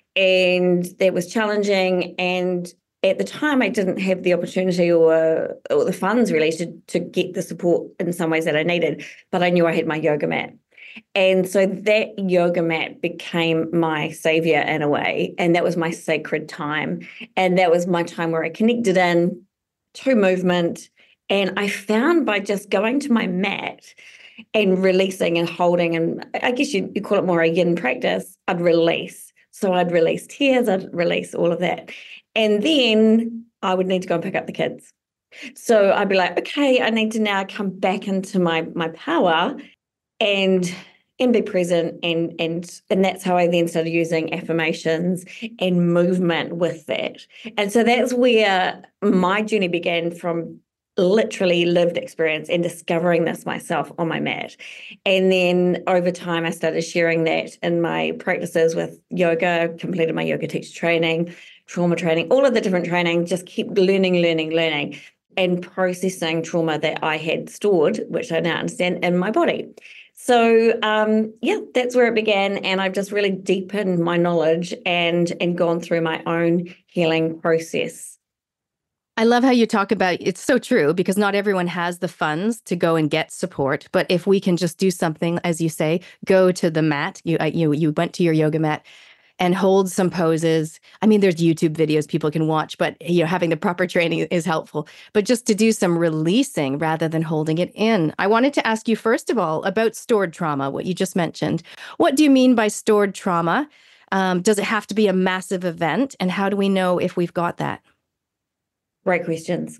And that was challenging. And at the time, I didn't have the opportunity or the funds really to get the support in some ways that I needed, but I knew I had my yoga mat. And so that yoga mat became my savior in a way. And that was my sacred time. And that was my time where I connected in to movement. And I found by just going to my mat and releasing and holding, and I guess you call it more a yin practice, I'd release. So I'd release tears, I'd release all of that. And then I would need to go and pick up the kids. So I'd be like, okay, I need to now come back into my power and be present. And that's how I then started using affirmations and movement with that. And so that's where my journey began, from literally lived experience and discovering this myself on my mat. And then over time, I started sharing that in my practices with yoga, completed my yoga teacher training, trauma training, all of the different training, just keep learning, and processing trauma that I had stored, which I now understand, in my body. So, that's where it began. And I've just really deepened my knowledge and gone through my own healing process. I love how you talk about, it's so true, because not everyone has the funds to go and get support. But if we can just do something, as you say, go to the mat, you went to your yoga mat and hold some poses. I mean, there's YouTube videos people can watch, but having the proper training is helpful. But just to do some releasing rather than holding it in. I wanted to ask you, first of all, about stored trauma, what you just mentioned. What do you mean by stored trauma? Does it have to be a massive event? And how do we know if we've got that? Great questions.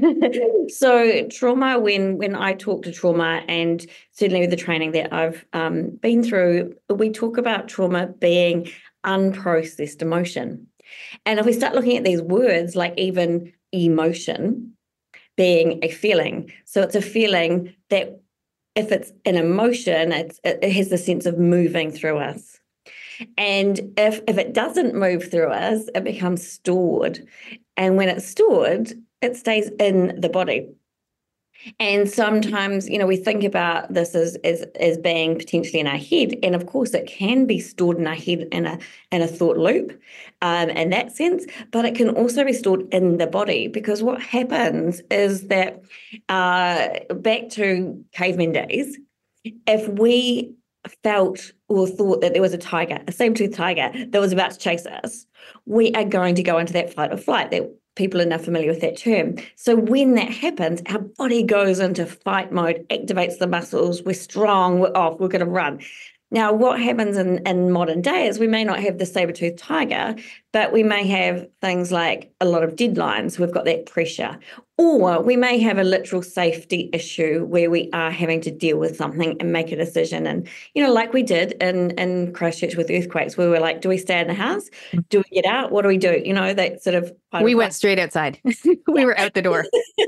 So trauma, when I talk to trauma, and certainly with the training that I've been through, we talk about trauma being unprocessed emotion. And if we start looking at these words, like even emotion being a feeling, so it's a feeling that if it's an emotion, it has the sense of moving through us. And if it doesn't move through us, it becomes stored. And when it's stored, it stays in the body. And sometimes, we think about this as being potentially in our head. And of course, it can be stored in our head in a thought loop in that sense, but it can also be stored in the body, because what happens is that back to caveman days, if we felt or thought that there was a saber-toothed tiger that was about to chase us, we are going to go into that fight or flight. That people are now familiar with that term. So when that happens, our body goes into fight mode, activates the muscles, we're strong, we're off, we're going to run. Now, what happens in modern day is we may not have the saber-toothed tiger, but we may have things like a lot of deadlines. We've got that pressure. Or we may have a literal safety issue where we are having to deal with something and make a decision. And, like we did in Christchurch with earthquakes, where we were like, do we stay in the house? Do we get out? What do we do? That sort of... We went straight outside. We were out the door.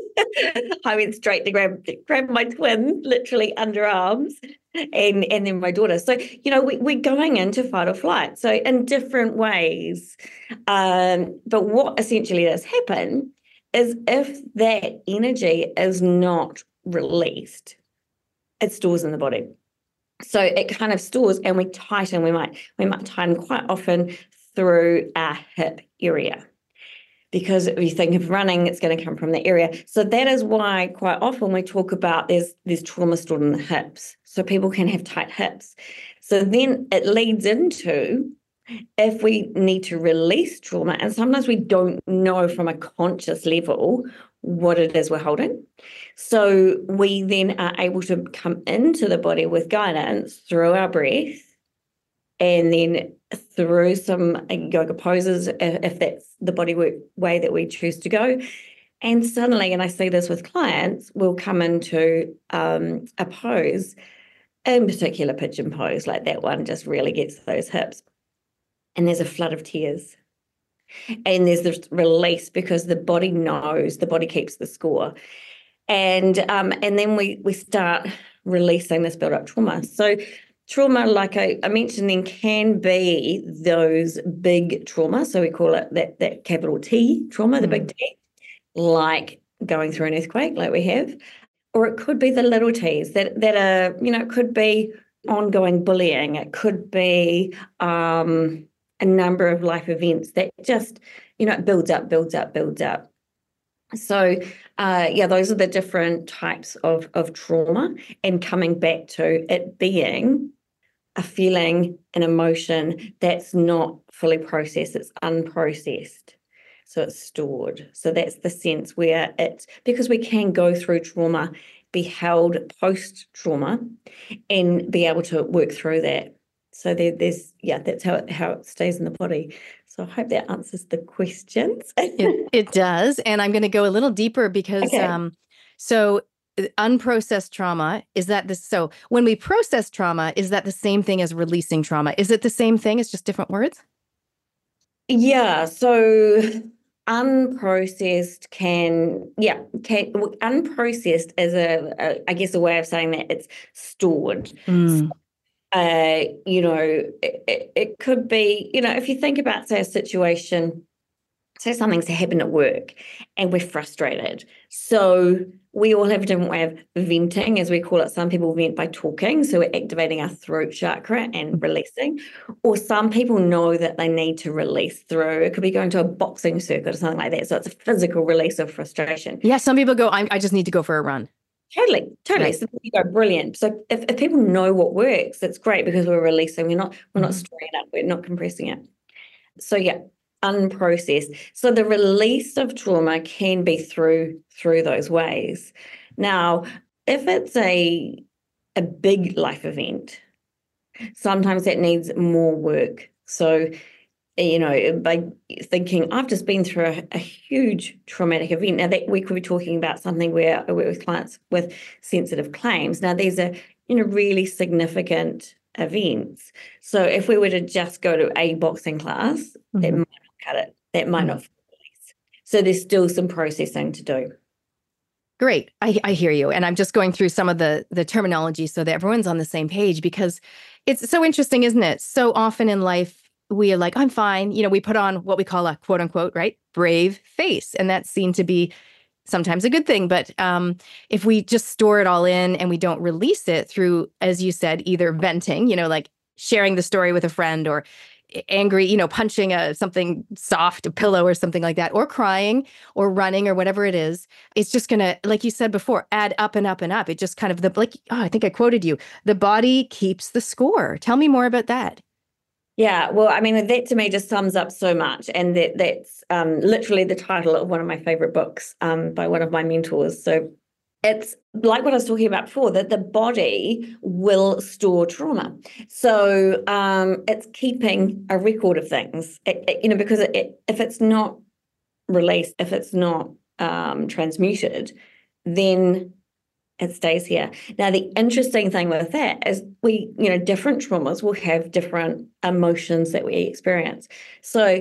I went straight to grab my twin, literally underarms, and then my daughter. So, we're going into fight or flight. So in different ways. But what essentially does happen is if that energy is not released, it stores in the body. So it kind of stores, and we tighten. We might tighten quite often through our hip area, because if you think of running, it's going to come from the area. So that is why quite often we talk about there's trauma stored in the hips. So people can have tight hips. So then it leads into, if we need to release trauma, and sometimes we don't know from a conscious level what it is we're holding. So we then are able to come into the body with guidance through our breath, and then through some yoga poses, if that's the body way that we choose to go. And suddenly, and I see this with clients, we'll come into a pose, in particular pigeon pose, like that one just really gets those hips. And there's a flood of tears. And there's this release, because the body knows, the body keeps the score. And then we start releasing this built-up trauma. So trauma, like I mentioned, then can be those big trauma. So we call it that capital T trauma, the big T, like going through an earthquake like we have. Or it could be the little T's that are, it could be ongoing bullying. It could be a number of life events that just, builds up. So, those are the different types of trauma, and coming back to it being a feeling, an emotion that's not fully processed, it's unprocessed. So it's stored. So that's the sense where because we can go through trauma, be held post-trauma, and be able to work through that. So that's how it stays in the body. So I hope that answers the questions. It does. And I'm going to go a little deeper because, Okay. So unprocessed trauma, so when we process trauma, is that the same thing as releasing trauma? Is it the same thing? It's just different words? Yeah. So unprocessed unprocessed is I guess a way of saying that it's stored. So, it could be, if you think about, say, a situation, say something's happened at work and we're frustrated. So we all have a different way of venting, as we call it. Some people vent by talking, so we're activating our throat chakra and releasing. Or some people know that they need to release through, it could be going to a boxing circuit or something like that. So it's a physical release of frustration. Yeah, some people go, I just need to go for a run. Totally. Right. So you go, brilliant. So if people know what works, it's great, because we're releasing. We're not storing it up. We're not compressing it. So unprocessed. So the release of trauma can be through those ways. Now, if it's a big life event, sometimes that needs more work. So by thinking, I've just been through a huge traumatic event. Now, that we could be talking about something where I work with clients with sensitive claims. Now, these are, really significant events. So if we were to just go to a boxing class, that might not cut it. That might not. So there's still some processing to do. Great. I hear you. And I'm just going through some of the terminology so that everyone's on the same page, because it's so interesting, isn't it? So often in life, we are like, I'm fine. We put on what we call a quote unquote, right, brave face. And that's seen to be sometimes a good thing. But if we just store it all in and we don't release it through, as you said, either venting, like sharing the story with a friend, or angry, punching something soft, a pillow or something like that, or crying or running or whatever it is, it's just going to, like you said before, add up and up and up. It just kind of, I think I quoted you, the body keeps the score. Tell me more about that. Yeah, well, I mean, that to me just sums up so much. And that's literally the title of one of my favorite books by one of my mentors. So it's like what I was talking about before, that the body will store trauma. So it's keeping a record of things, because if it's not released, if it's not transmuted, then it stays here. Now, the interesting thing with that is different traumas will have different emotions that we experience. So,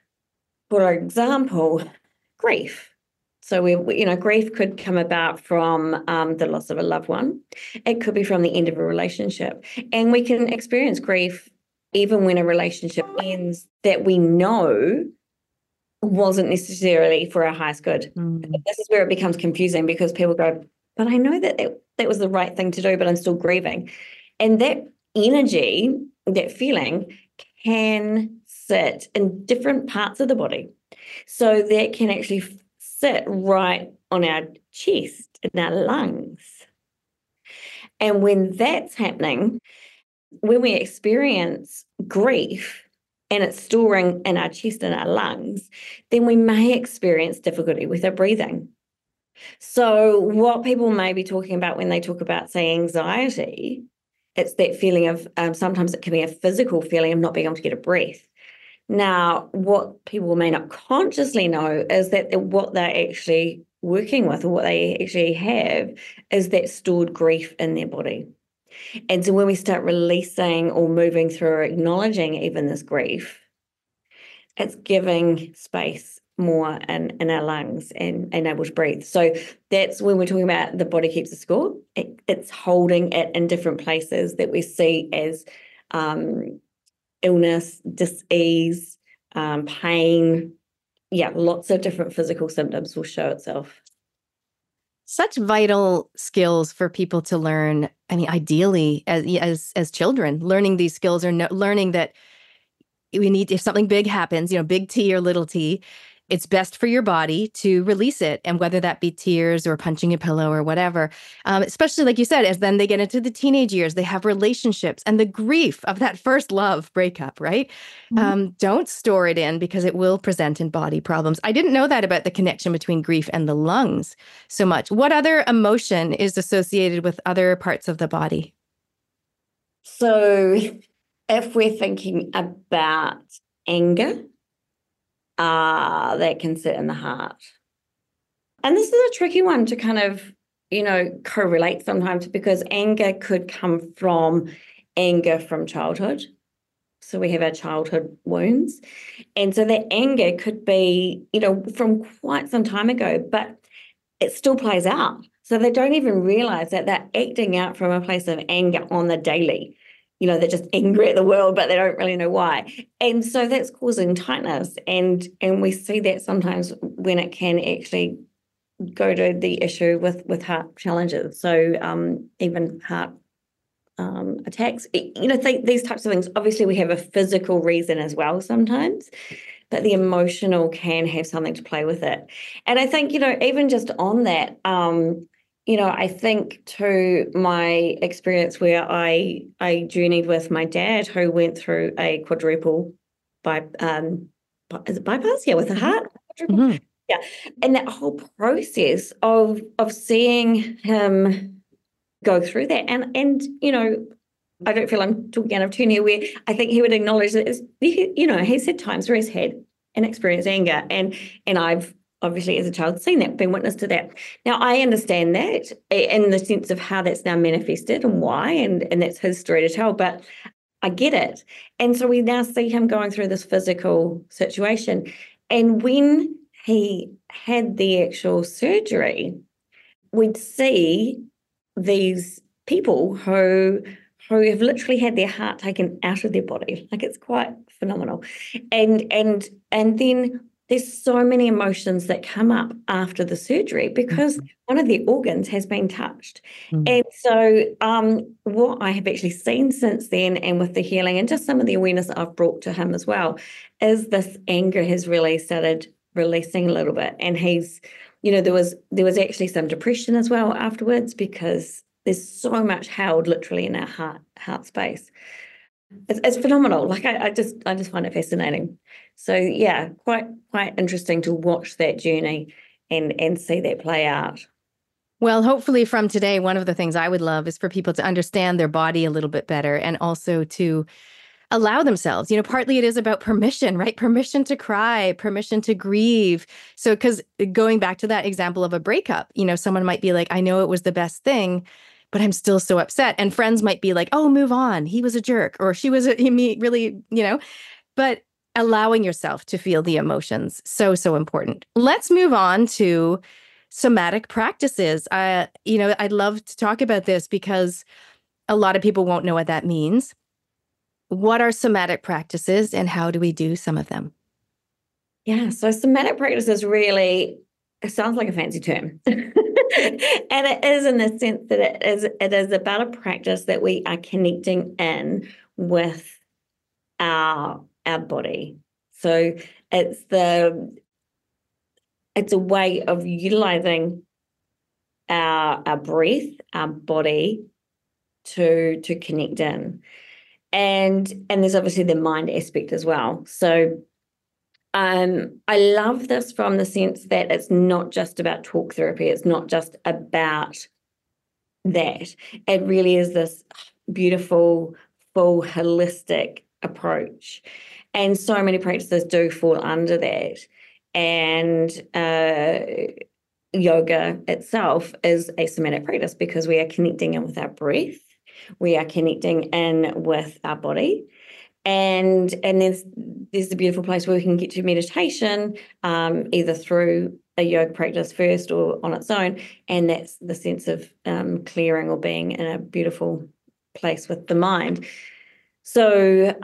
for example, grief. So grief could come about from the loss of a loved one. It could be from the end of a relationship. And we can experience grief even when a relationship ends that we know wasn't necessarily for our highest good. This is where it becomes confusing, because people go, but I know that was the right thing to do, but I'm still grieving. And that energy, that feeling, can sit in different parts of the body. So that can actually sit right on our chest, in our lungs. And when that's happening, when we experience grief and it's storing in our chest and our lungs, then we may experience difficulty with our breathing. So what people may be talking about when they talk about, say, anxiety, it's that feeling of, sometimes it can be a physical feeling of not being able to get a breath. Now, what people may not consciously know is that what they're actually working with, or what they actually have, is that stored grief in their body. And so when we start releasing or moving through or acknowledging even this grief, it's giving space more in our lungs and able to breathe. So that's when we're talking about the body keeps a score. It's holding it in different places that we see as illness, dis-ease, pain. Yeah, lots of different physical symptoms will show itself. Such vital skills for people to learn. I mean, ideally, as children, learning these skills, or learning that we need, if something big happens, big T or little t, it's best for your body to release it. And whether that be tears or punching a pillow or whatever, especially like you said, as then they get into the teenage years, they have relationships and the grief of that first love breakup, right? Don't store it in, because it will present in body problems. I didn't know that about the connection between grief and the lungs so much. What other emotion is associated with other parts of the body? So if we're thinking about anger, that can sit in the heart. And this is a tricky one to kind of, correlate sometimes, because anger could come from childhood. So we have our childhood wounds. And so that anger could be, from quite some time ago, but it still plays out. So they don't even realize that they're acting out from a place of anger on the daily. They're just angry at the world, but they don't really know why. And so that's causing tightness. And we see that sometimes when it can actually go to the issue with heart challenges. So even heart attacks, these types of things. Obviously, we have a physical reason as well sometimes, but the emotional can have something to play with it. And I think, even just on that, I think to my experience where I journeyed with my dad, who went through a quadruple is it bypass? Yeah, with the heart. Mm-hmm. Yeah. And that whole process of seeing him go through that and I don't feel I'm talking out of turn here, where I think he would acknowledge that, he's had times where he's had an experienced anger, and I've obviously as a child seen that, been witness to that. Now, I understand that in the sense of how that's now manifested and why, and that's his story to tell, but I get it. And so we now see him going through this physical situation. And when he had the actual surgery, we'd see these people who have literally had their heart taken out of their body. Like, it's quite phenomenal. And then there's so many emotions that come up after the surgery because one of the organs has been touched. And so what I have actually seen since then, and with the healing and just some of the awareness that I've brought to him as well, is this anger has really started releasing a little bit. And he's, there was actually some depression as well afterwards, because there's so much held literally in our heart space. It's phenomenal. Like, I just find it fascinating. So yeah, quite interesting to watch that journey and see that play out. Well, hopefully from today, one of the things I would love is for people to understand their body a little bit better, and also to allow themselves, partly it is about permission, right? Permission to cry, permission to grieve. So, because going back to that example of a breakup, someone might be like, I know it was the best thing, but I'm still so upset. And friends might be like, oh, move on. He was a jerk, or she was really, but allowing yourself to feel the emotions, so important. Let's move on to somatic practices. I'd love to talk about this because a lot of people won't know what that means. What are somatic practices, and how do we do some of them? Yeah, so somatic practices really, it sounds like a fancy term. And it is, in the sense that it is about a practice that we are connecting in with our body. So it's a way of utilizing our breath, our body to connect in. And there's obviously the mind aspect as well. So I love this from the sense that it's not just about talk therapy. It's not just about that. It really is this beautiful, full, holistic approach. And so many practices do fall under that. And yoga itself is a somatic practice, because we are connecting in with our breath. We are connecting in with our body. And there's a beautiful place where we can get to meditation, either through a yoga practice first or on its own. And that's the sense of clearing or being in a beautiful place with the mind. So,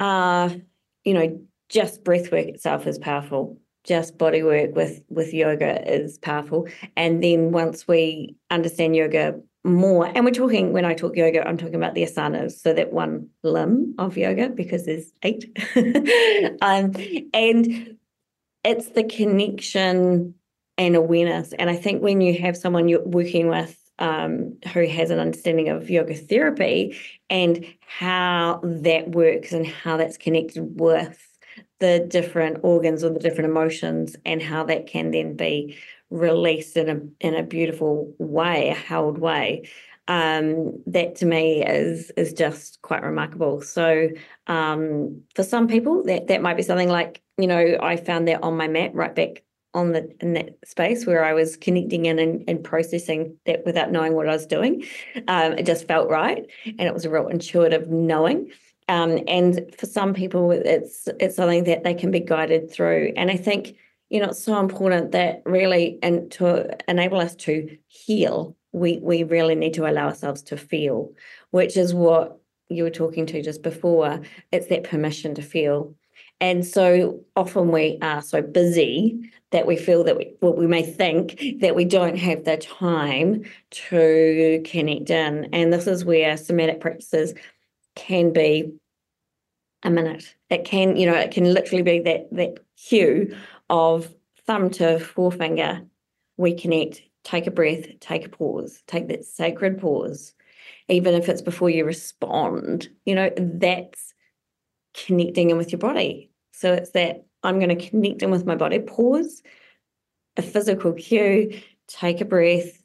just breath work itself is powerful. Just body work with yoga is powerful. And then once we understand yoga more, and when I talk yoga, I'm talking about the asanas, so that one limb of yoga, because there's 8. And it's the connection and awareness. And I think when you have someone you're working with who has an understanding of yoga therapy and how that works and how that's connected with the different organs or the different emotions, and how that can then be released in a beautiful way, a held way, that to me is just quite remarkable. So for some people that might be something like, I found that on my mat, right back in that space where I was connecting in and processing that without knowing what I was doing. It just felt right, and it was a real intuitive knowing. And for some people, it's something that they can be guided through. And I think, it's so important that really, and to enable us to heal, we really need to allow ourselves to feel, which is what you were talking to just before. It's that permission to feel. And so often we are so busy that we feel that we may think that we don't have the time to connect in. And this is where somatic practices can be a minute. It can literally be that cue of thumb to forefinger. We connect, take a breath, take a pause, take that sacred pause. Even if it's before you respond, that's connecting in with your body. So it's that I'm going to connect in with my body, pause, a physical cue, take a breath,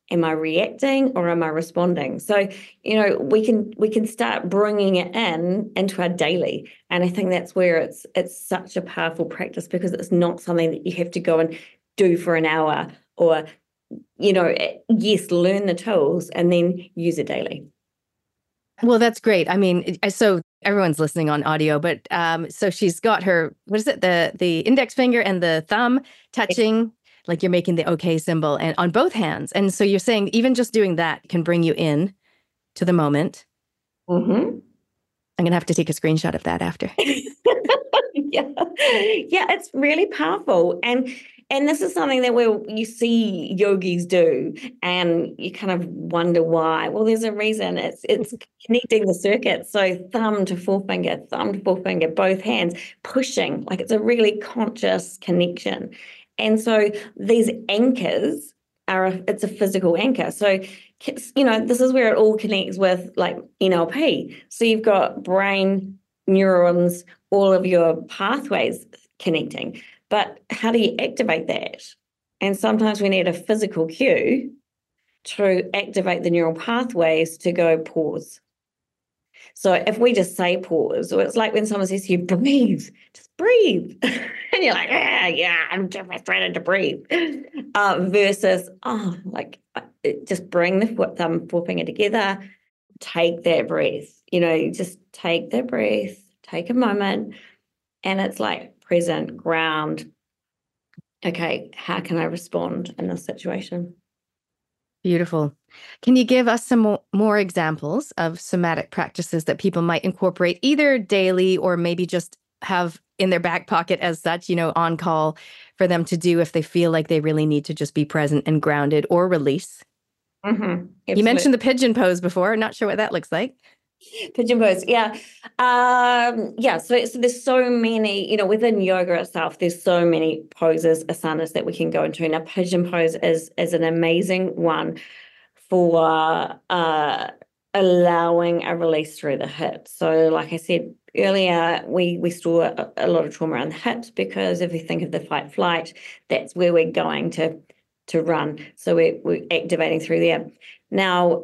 Am I reacting or am I responding? So, we can start bringing it into our daily. And I think that's where it's such a powerful practice, because it's not something that you have to go and do for an hour, or, yes, learn the tools and then use it daily. Well, that's great. I mean, so everyone's listening on audio, but so she's got her, what is it? The index finger and the thumb touching, like you're making the okay symbol, and on both hands. And so you're saying even just doing that can bring you in to the moment. Mm-hmm. I'm going to have to take a screenshot of that after. Yeah, it's really powerful. And this is something that you see yogis do, and you kind of wonder why. Well, there's a reason. It's connecting the circuits. So thumb to forefinger, both hands, pushing, like it's a really conscious connection. And so these anchors it's a physical anchor. So, this is where it all connects with like NLP. So you've got brain, neurons, all of your pathways connecting. But how do you activate that? And sometimes we need a physical cue to activate the neural pathways to go pause. So if we just say pause, or it's like when someone says to you, breathe, just breathe. And you're like, yeah, I'm too frustrated to breathe. Versus, just bring the thumb, forefinger together, take that breath. Just take that breath, take a moment, and it's like present, ground. Okay, how can I respond in this situation? Beautiful. Can you give us some more examples of somatic practices that people might incorporate either daily or maybe just have in their back pocket as such, on call for them to do if they feel like they really need to just be present and grounded or release? Mm-hmm. You mentioned the pigeon pose before. Not sure what that looks like. Pigeon pose, yeah. So there's so many, within yoga itself, there's so many poses, asanas that we can go into. Now, pigeon pose is an amazing one for allowing a release through the hips. So like I said earlier, we store a lot of trauma around the hips, because if we think of the fight flight, that's where we're going to run. So we're activating through there. Now,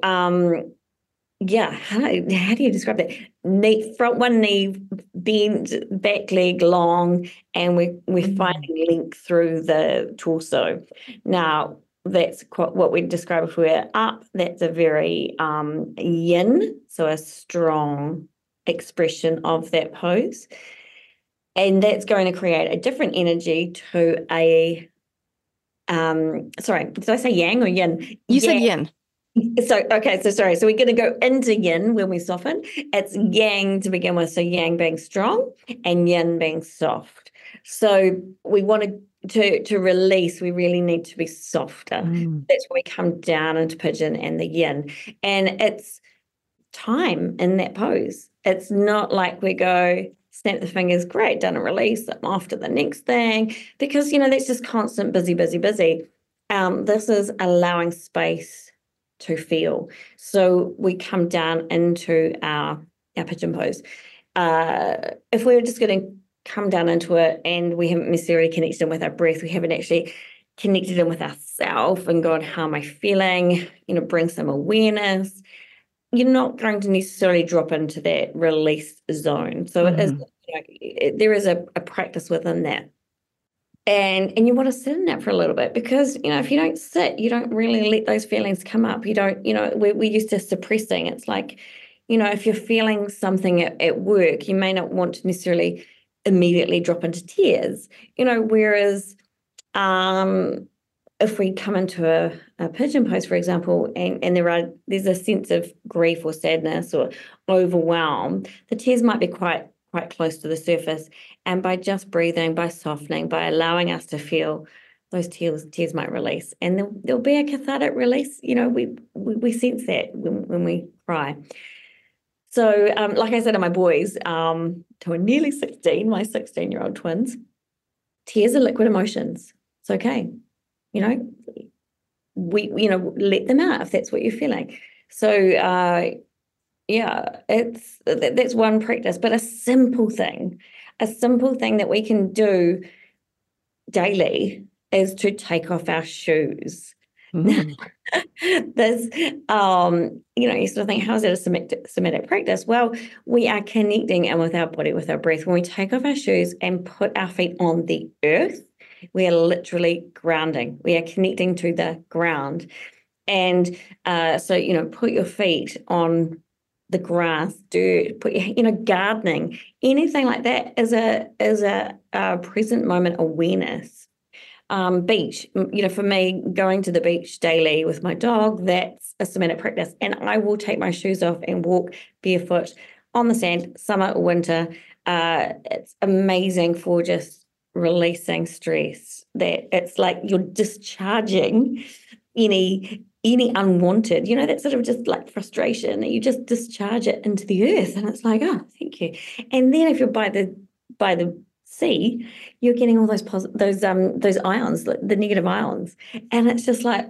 how do you describe that? Front one knee bent, back leg long, and we're finding length through the torso. Now, that's what we describe if we're up. That's a very yin, so a strong expression of that pose. And that's going to create a different energy to a, sorry, did I say yang or yin? You said yin. So sorry. So we're going to go into yin when we soften. It's yang to begin with. So yang being strong and yin being soft. So we want to release. We really need to be softer. That's when we come down into pigeon and the yin. And it's time in that pose. It's not like we go, snap the fingers, great, done a release, I'm off to the next thing. Because, that's just constant busy. This is allowing space to feel. So we come down into our pigeon pose. If we're just going to come down into it and we haven't necessarily connected in with our breath, we haven't actually connected in with ourselves and gone, how am I feeling? Bring some awareness. You're not going to necessarily drop into that release zone. So it is, there is a practice within that. And you want to sit in that for a little bit, because, if you don't sit, you don't really let those feelings come up. You don't, we're used to suppressing. It's like, if you're feeling something at work, you may not want to necessarily immediately drop into tears, whereas if we come into a pigeon pose, for example, and there's a sense of grief or sadness or overwhelm, the tears might be quite close to the surface. And by just breathing, by softening, by allowing us to feel, those tears might release. And there'll be a cathartic release. We sense that when we cry. So like I said to my boys, who are nearly 16, my 16-year-old twins, tears are liquid emotions. It's okay. We let them out if that's what you're feeling. So that's one practice, but a simple thing that we can do daily is to take off our shoes. Mm. This, you sort of think, how is it a somatic practice? Well, we are connecting in with our body, with our breath. When we take off our shoes and put our feet on the earth, we are literally grounding. We are connecting to the ground. And so, put your feet on the grass, dirt, put your, gardening, anything like that is a present moment awareness. Beach, for me, going to the beach daily with my dog, that's a somatic practice. And I will take my shoes off and walk barefoot on the sand, summer or winter. It's amazing for just releasing stress. That it's like you're discharging any unwanted, that sort of just like frustration. You just discharge it into the earth, and it's like, oh, thank you. And then if you're by the sea, you're getting all those ions, the negative ions, and it's just like,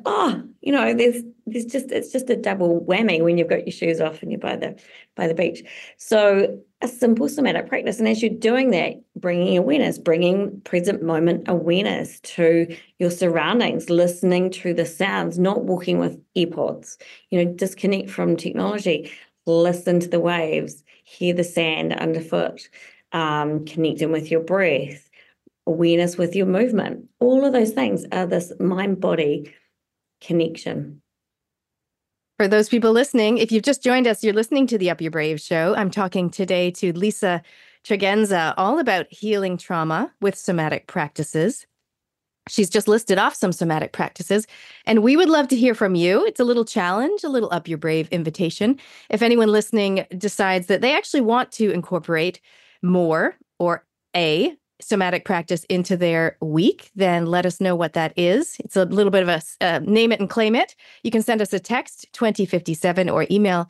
it's just a double whammy when you've got your shoes off and you're by the beach. So a simple somatic practice, and as you're doing that, bringing present moment awareness to your surroundings, listening to the sounds, not walking with earpods, disconnect from technology, listen to the waves, hear the sand underfoot. Connecting with your breath, awareness with your movement. All of those things are this mind-body connection. For those people listening, if you've just joined us, you're listening to the Up Your Brave show. I'm talking today to Lisa Tregenza all about healing trauma with somatic practices. She's just listed off some somatic practices, and we would love to hear from you. It's a little challenge, a little Up Your Brave invitation. If anyone listening decides that they actually want to incorporate more or a somatic practice into their week, then let us know what that is. It's a little bit of a name it and claim it. You can send us a text 2057 or email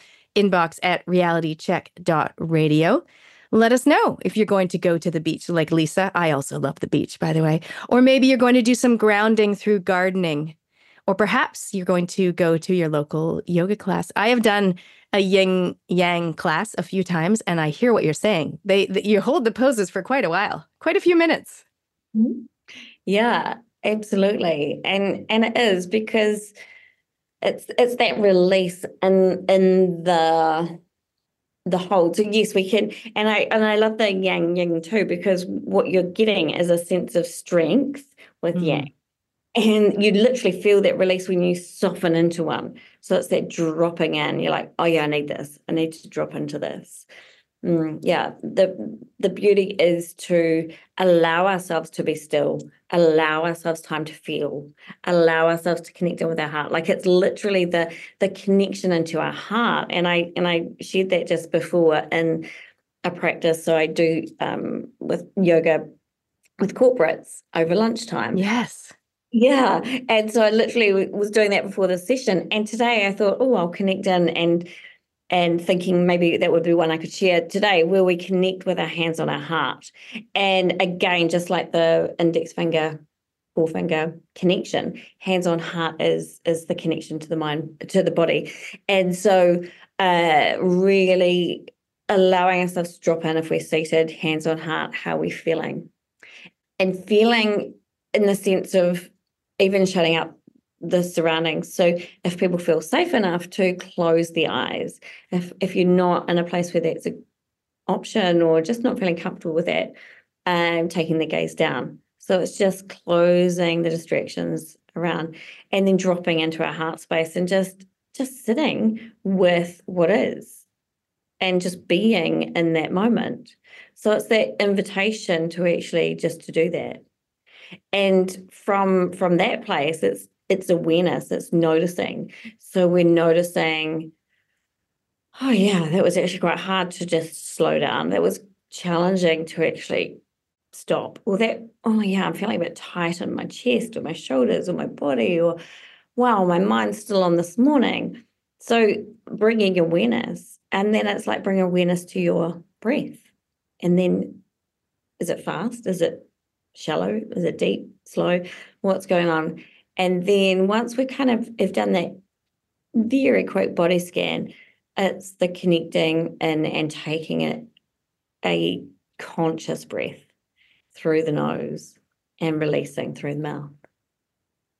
inbox@realitycheck.radio. Let us know if you're going to go to the beach like Lisa. I also love the beach, by the way. Or maybe you're going to do some grounding through gardening. Or perhaps you're going to go to your local yoga class. I have done a yin yang class a few times, and I hear what you're saying. You hold the poses for quite a while, quite a few minutes. Yeah, absolutely. And it is because it's that release in the hold. So yes, we can, and I love the yang too, because what you're getting is a sense of strength with yang. And you literally feel that release when you soften into one. So it's that dropping in. You're like, oh yeah, I need this. I need to drop into this. Yeah, the beauty is to allow ourselves to be still, allow ourselves time to feel, allow ourselves to connect in with our heart. Like it's literally the connection into our heart. And I shared that just before in a practice. So I do with yoga with corporates over lunchtime. Yes. Yeah. And so I literally was doing that before the session. And today I thought, oh, I'll connect in and thinking maybe that would be one I could share today, where we connect with our hands on our heart. And again, just like the index finger, forefinger connection, hands on heart is the connection to the mind, to the body. And so really allowing ourselves to drop in if we're seated, hands on heart, how are we feeling? And feeling in the sense of even shutting up the surroundings. So if people feel safe enough to close the eyes, if you're not in a place where that's an option or just not feeling comfortable with that, taking the gaze down. So it's just closing the distractions around and then dropping into our heart space and just sitting with what is and just being in that moment. So it's that invitation to actually just to do that. And from that place, it's awareness, it's noticing. So we're noticing, oh yeah, that was actually quite hard to just slow down. That was challenging to actually stop. Or that, oh yeah, I'm feeling a bit tight in my chest or my shoulders or my body, or wow, my mind's still on this morning. So bringing awareness, and then it's like bringing awareness to your breath. And then is it fast? Is it shallow? Is it deep, slow? What's going on? And then once we kind of have done that very quick body scan, it's the connecting and taking it a conscious breath through the nose and releasing through the mouth.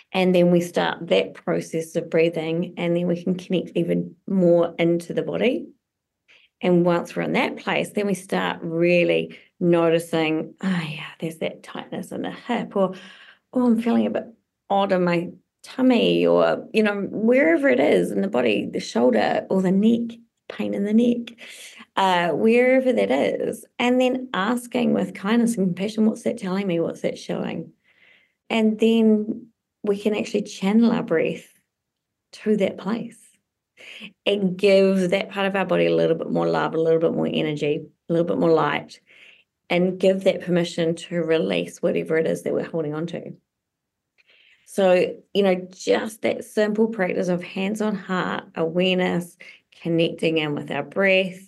And then we start that process of breathing, and then we can connect even more into the body. And once we're in that place, then we start really noticing, oh yeah, there's that tightness in the hip, or oh, I'm feeling a bit odd in my tummy, or, wherever it is in the body, the shoulder or the neck, pain in the neck, wherever that is. And then asking with kindness and compassion, what's that telling me? What's that showing? And then we can actually channel our breath to that place and give that part of our body a little bit more love, a little bit more energy, a little bit more light, and give that permission to release whatever it is that we're holding on to. So, just that simple practice of hands on heart, awareness, connecting in with our breath,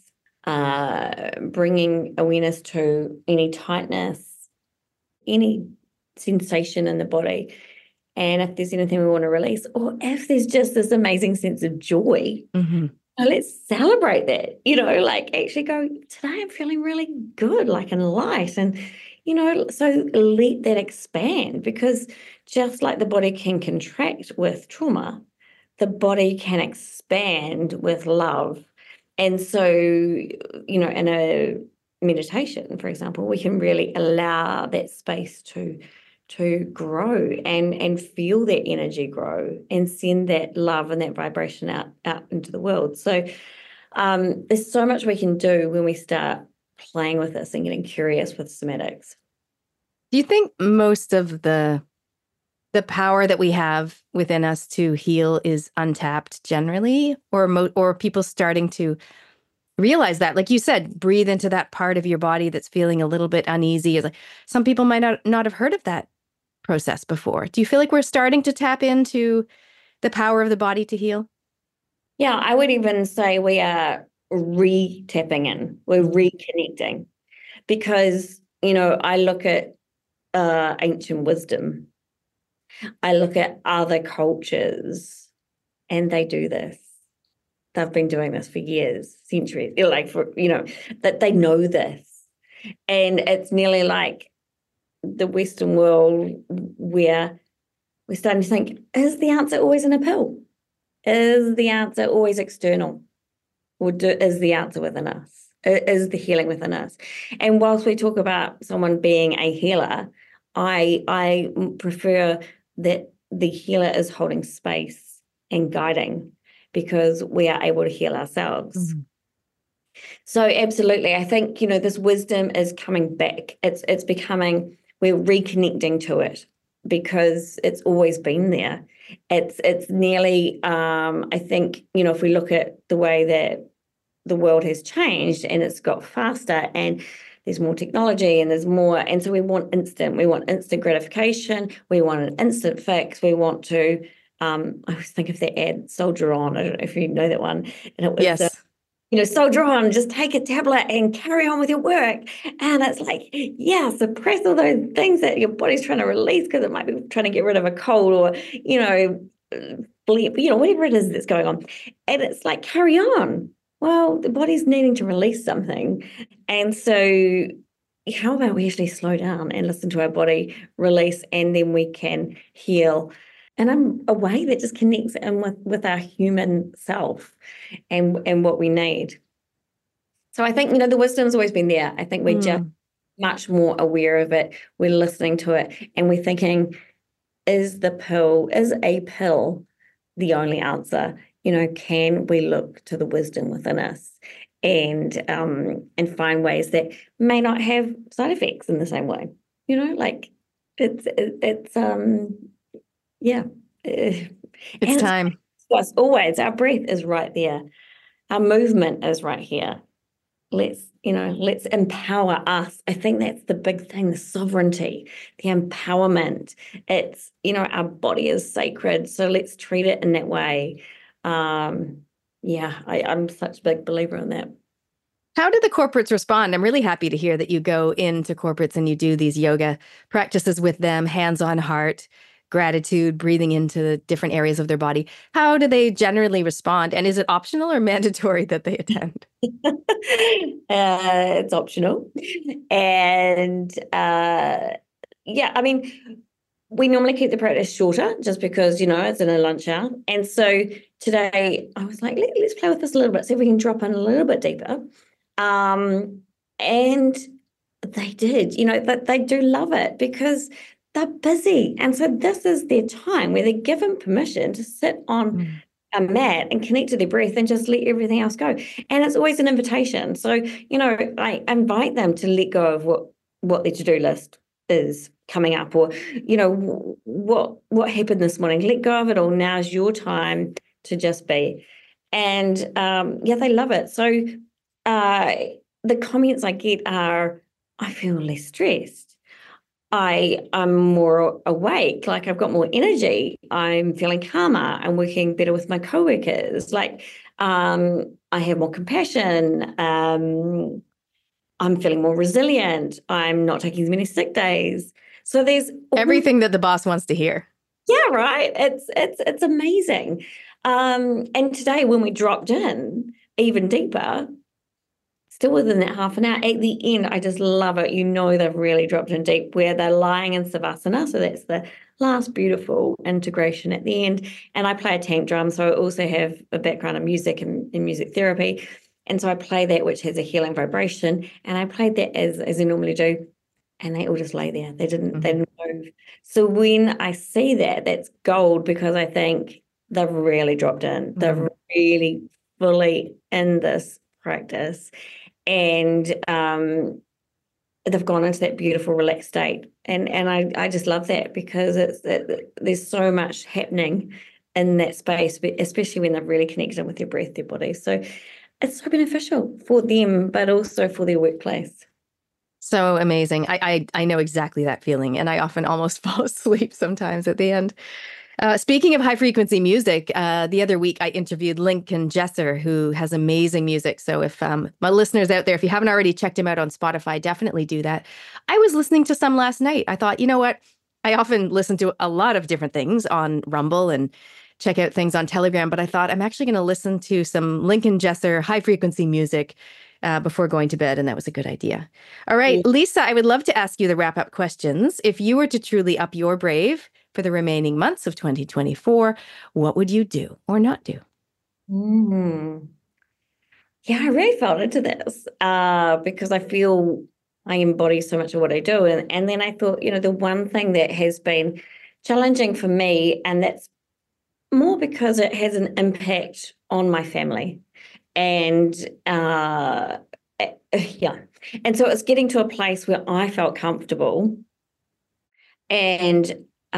bringing awareness to any tightness, any sensation in the body. And if there's anything we want to release, or if there's just this amazing sense of joy, let's celebrate that, actually go, today I'm feeling really good, and light. And, so let that expand, because just like the body can contract with trauma, the body can expand with love. And so, in a meditation, for example, we can really allow that space to grow and feel that energy grow and send that love and that vibration out into the world. So there's so much we can do when we start playing with this and getting curious with somatics. Do you think most of the power that we have within us to heal is untapped generally, or people starting to realize that? Like you said, breathe into that part of your body that's feeling a little bit uneasy. It's like some people might not have heard of that process before. Do you feel like we're starting to tap into the power of the body to heal? Yeah, I would even say we are re-tapping in. We're reconnecting, because, I look at ancient wisdom. I look at other cultures, and they do this. They've been doing this for years, centuries, that they know this. And it's nearly like the Western world, where we're starting to think, is the answer always in a pill? Is the answer always external? Or is the answer within us? Is the healing within us? And whilst we talk about someone being a healer, I prefer that the healer is holding space and guiding, because we are able to heal ourselves. So absolutely, I think, this wisdom is coming back. It's becoming, we're reconnecting to it, because it's always been there. It's nearly, I think, if we look at the way that the world has changed and it's got faster and there's more technology and there's more, and so we want instant gratification, we want an instant fix, we want to, I always think of that ad, Soldier On, I don't know if you know that one. And it was, yes. Soldier On, just take a tablet and carry on with your work. And it's like, suppress all those things that your body's trying to release, because it might be trying to get rid of a cold, or, whatever it is that's going on. And it's like, carry on. Well, the body's needing to release something. And so how about we actually slow down and listen to our body release, and then we can heal in a way that just connects in with our human self and what we need. So I think, the wisdom's always been there. I think we're just much more aware of it. We're listening to it, and we're thinking, is a pill the only answer? Can we look to the wisdom within us and find ways that may not have side effects in the same way? It's time. It's always, our breath is right there. Our movement is right here. Let's empower us. I think that's the big thing, the sovereignty, the empowerment. It's, our body is sacred, so let's treat it in that way. I'm such a big believer in that. How do the corporates respond? I'm really happy to hear that you go into corporates and you do these yoga practices with them, hands on heart, gratitude, breathing into the different areas of their body. How do they generally respond? And is it optional or mandatory that they attend? It's optional. And we normally keep the practice shorter just because, it's in a lunch hour. And so today I was like, let's play with this a little bit, see if we can drop in a little bit deeper. And they did, that they do love it because they're busy. And so this is their time where they're given permission to sit on a mat and connect to their breath and just let everything else go. And it's always an invitation. So, I invite them to let go of what their to-do list is coming up, or, what happened this morning. Let go of it all. Now's your time to just be. And they love it. So the comments I get are, I feel less stressed. I'm more awake, like I've got more energy. I'm feeling calmer. I'm working better with my coworkers. Like I have more compassion. I'm feeling more resilient. I'm not taking as many sick days. So there's everything that the boss wants to hear. Yeah, right. It's amazing. And today when we dropped in even deeper, still within that half an hour, at the end, I just love it. They've really dropped in deep where they're lying in Savasana. So that's the last beautiful integration at the end. And I play a tank drum. So I also have a background in music and in music therapy. And so I play that, which has a healing vibration. And I played that as I normally do. And they all just lay there. They didn't move. So when I see that, that's gold, because I think they've really dropped in. They're really fully in this practice. And they've gone into that beautiful relaxed state. And I just love that, because there's so much happening in that space, especially when they've really connected with their breath, their body. So it's so beneficial for them, but also for their workplace. So amazing. I know exactly that feeling, and I often almost fall asleep sometimes at the end. Speaking of high frequency music, the other week I interviewed Lincoln Jesser, who has amazing music. So if my listeners out there, if you haven't already checked him out on Spotify, definitely do that. I was listening to some last night. I thought, you know what? I often listen to a lot of different things on Rumble and check out things on Telegram, but I thought I'm actually going to listen to some Lincoln Jesser high frequency music before going to bed, and that was a good idea. All right, Lisa, I would love to ask you the wrap-up questions. If you were to truly up your brave for the remaining months of 2024, what would you do or not do? Yeah, I really felt into this because I feel I embody so much of what I do. And then I thought, the one thing that has been challenging for me, and that's more because it has an impact on my family. And and so it's getting to a place where I felt comfortable and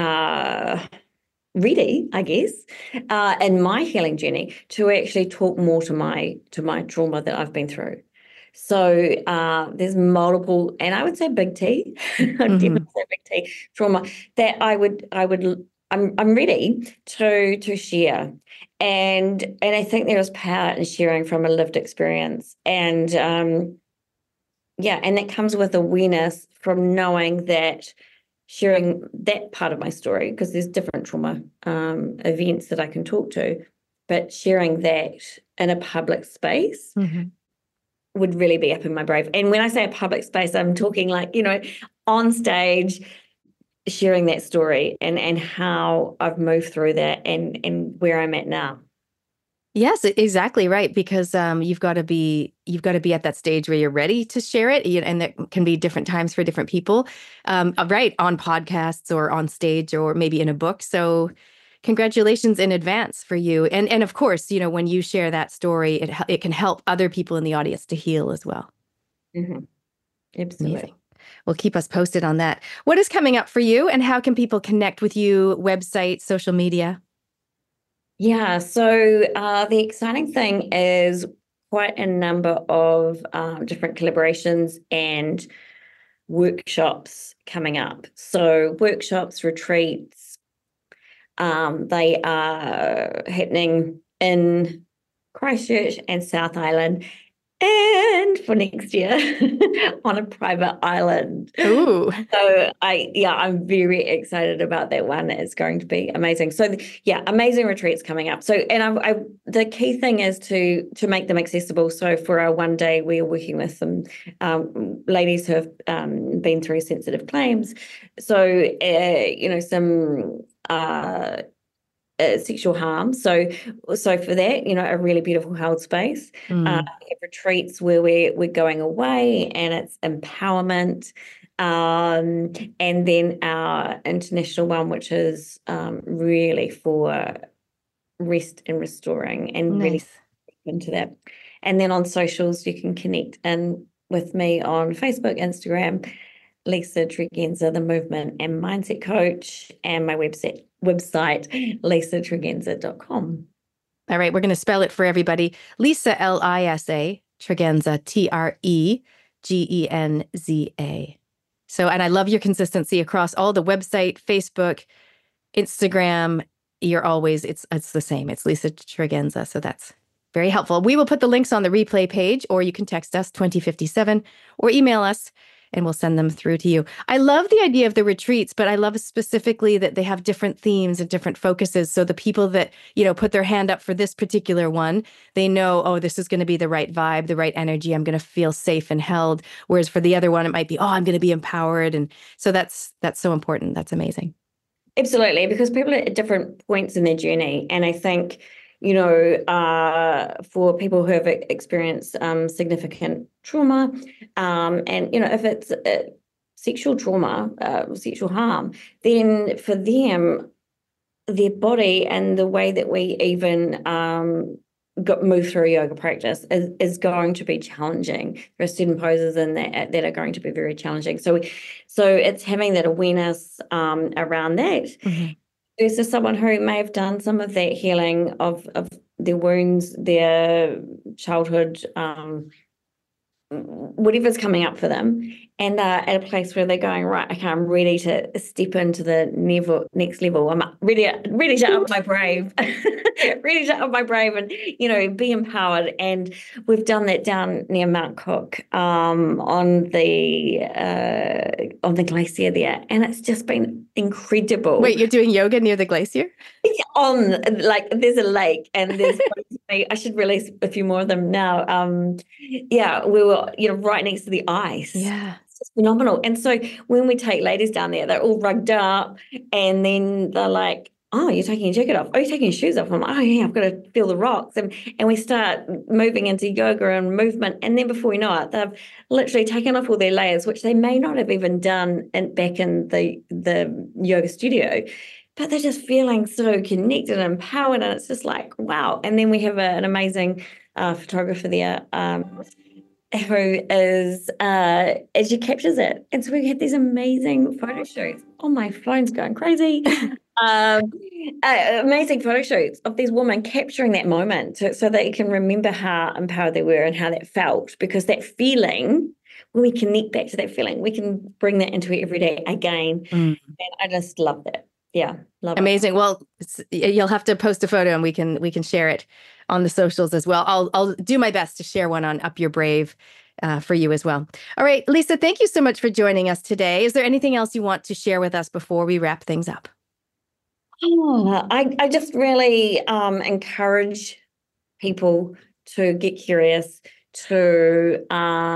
ready, I guess, in my healing journey to actually talk more to my trauma that I've been through. So there's multiple, and I would say big T, definitely say big T trauma that I'm ready to share. And I think there is power in sharing from a lived experience. And and that comes with awareness from knowing that sharing that part of my story, because there's different trauma events that I can talk to, but sharing that in a public space would really be upping my brave. And when I say a public space, I'm talking like, on stage, sharing that story and how I've moved through that and where I'm at now. Yes, exactly right. Because you've got to be at that stage where you're ready to share it, and there can be different times for different people, right? On podcasts or on stage or maybe in a book. So, congratulations in advance for you. And of course, when you share that story, it can help other people in the audience to heal as well. Absolutely. Amazing. Well, keep us posted on that. What is coming up for you, and how can people connect with you? Website, social media? Yeah, so the exciting thing is quite a number of different collaborations and workshops coming up. So workshops, retreats, they are happening in Christchurch and South Island. And planned for next year on a private island. Ooh. So I'm very excited about that one. It's going to be amazing. So amazing retreats coming up. So, and the key thing is to make them accessible. So for our one day, we're working with some ladies who have been through sensitive claims. So, some sexual harm. So for that, a really beautiful held space. We have retreats where we're going away and it's empowerment. And then our international one, which is really for rest and restoring, and nice. really into that. And then on socials, you can connect with me on Facebook, Instagram, Lisa Tregenza, the movement and mindset coach, and my website lisatregenza.com. All right, we're going to spell it for everybody. Lisa, Lisa, Tregenza, Tregenza. So, and I love your consistency across all the website, Facebook, Instagram. It's the same. It's Lisa Tregenza. So that's very helpful. We will put the links on the replay page, or you can text us 2057 or email us, and we'll send them through to you. I love the idea of the retreats, but I love specifically that they have different themes and different focuses. So the people that, put their hand up for this particular one, they know, oh, this is going to be the right vibe, the right energy. I'm going to feel safe and held. Whereas for the other one, it might be, oh, I'm going to be empowered. And so that's so important. That's amazing. Absolutely, because people are at different points in their journey. And I think, for people who have experienced significant trauma, and, if it's sexual trauma, sexual harm, then for them, their body and the way that we even move through yoga practice is going to be challenging. There are certain poses in that are going to be very challenging. So it's having that awareness around that. Mm-hmm. Versus someone who may have done some of that healing of their wounds, their childhood, whatever's coming up for them, and at a place where they're going, right, okay, I'm ready to step into the next level. I'm ready to up my brave, ready to up my brave and, be empowered. And we've done that down near Mount Cook on the glacier there. And it's just been incredible. Wait, you're doing yoga near the glacier? There's a lake, and there's I should release a few more of them now. We were, right next to the ice. Yeah. It's just phenomenal. And so when we take ladies down there, they're all rugged up, and then they're like, oh, you're taking your jacket off. Oh, you're taking your shoes off. I'm like, oh, yeah, I've got to feel the rocks. And we start moving into yoga and movement. And then before we know it, they've literally taken off all their layers, which they may not have even done back in the yoga studio. But they're just feeling so connected and empowered. And it's just like, wow. And then we have an amazing photographer there who is, as she captures it. And so we had these amazing photo shoots. Oh, my phone's going crazy. Amazing photo shoots of these women capturing that moment so they can remember how empowered they were and how that felt. Because that feeling, when we connect back to that feeling, we can bring that into every day again. And I just love that. Yeah, love amazing. it. Well, you'll have to post a photo and we can share it on the socials as well. I'll do my best to share one on Up Your Brave for you as well. All right, Lisa, thank you so much for joining us today. Is there anything else you want to share with us before we wrap things up? I just really encourage people to get curious, to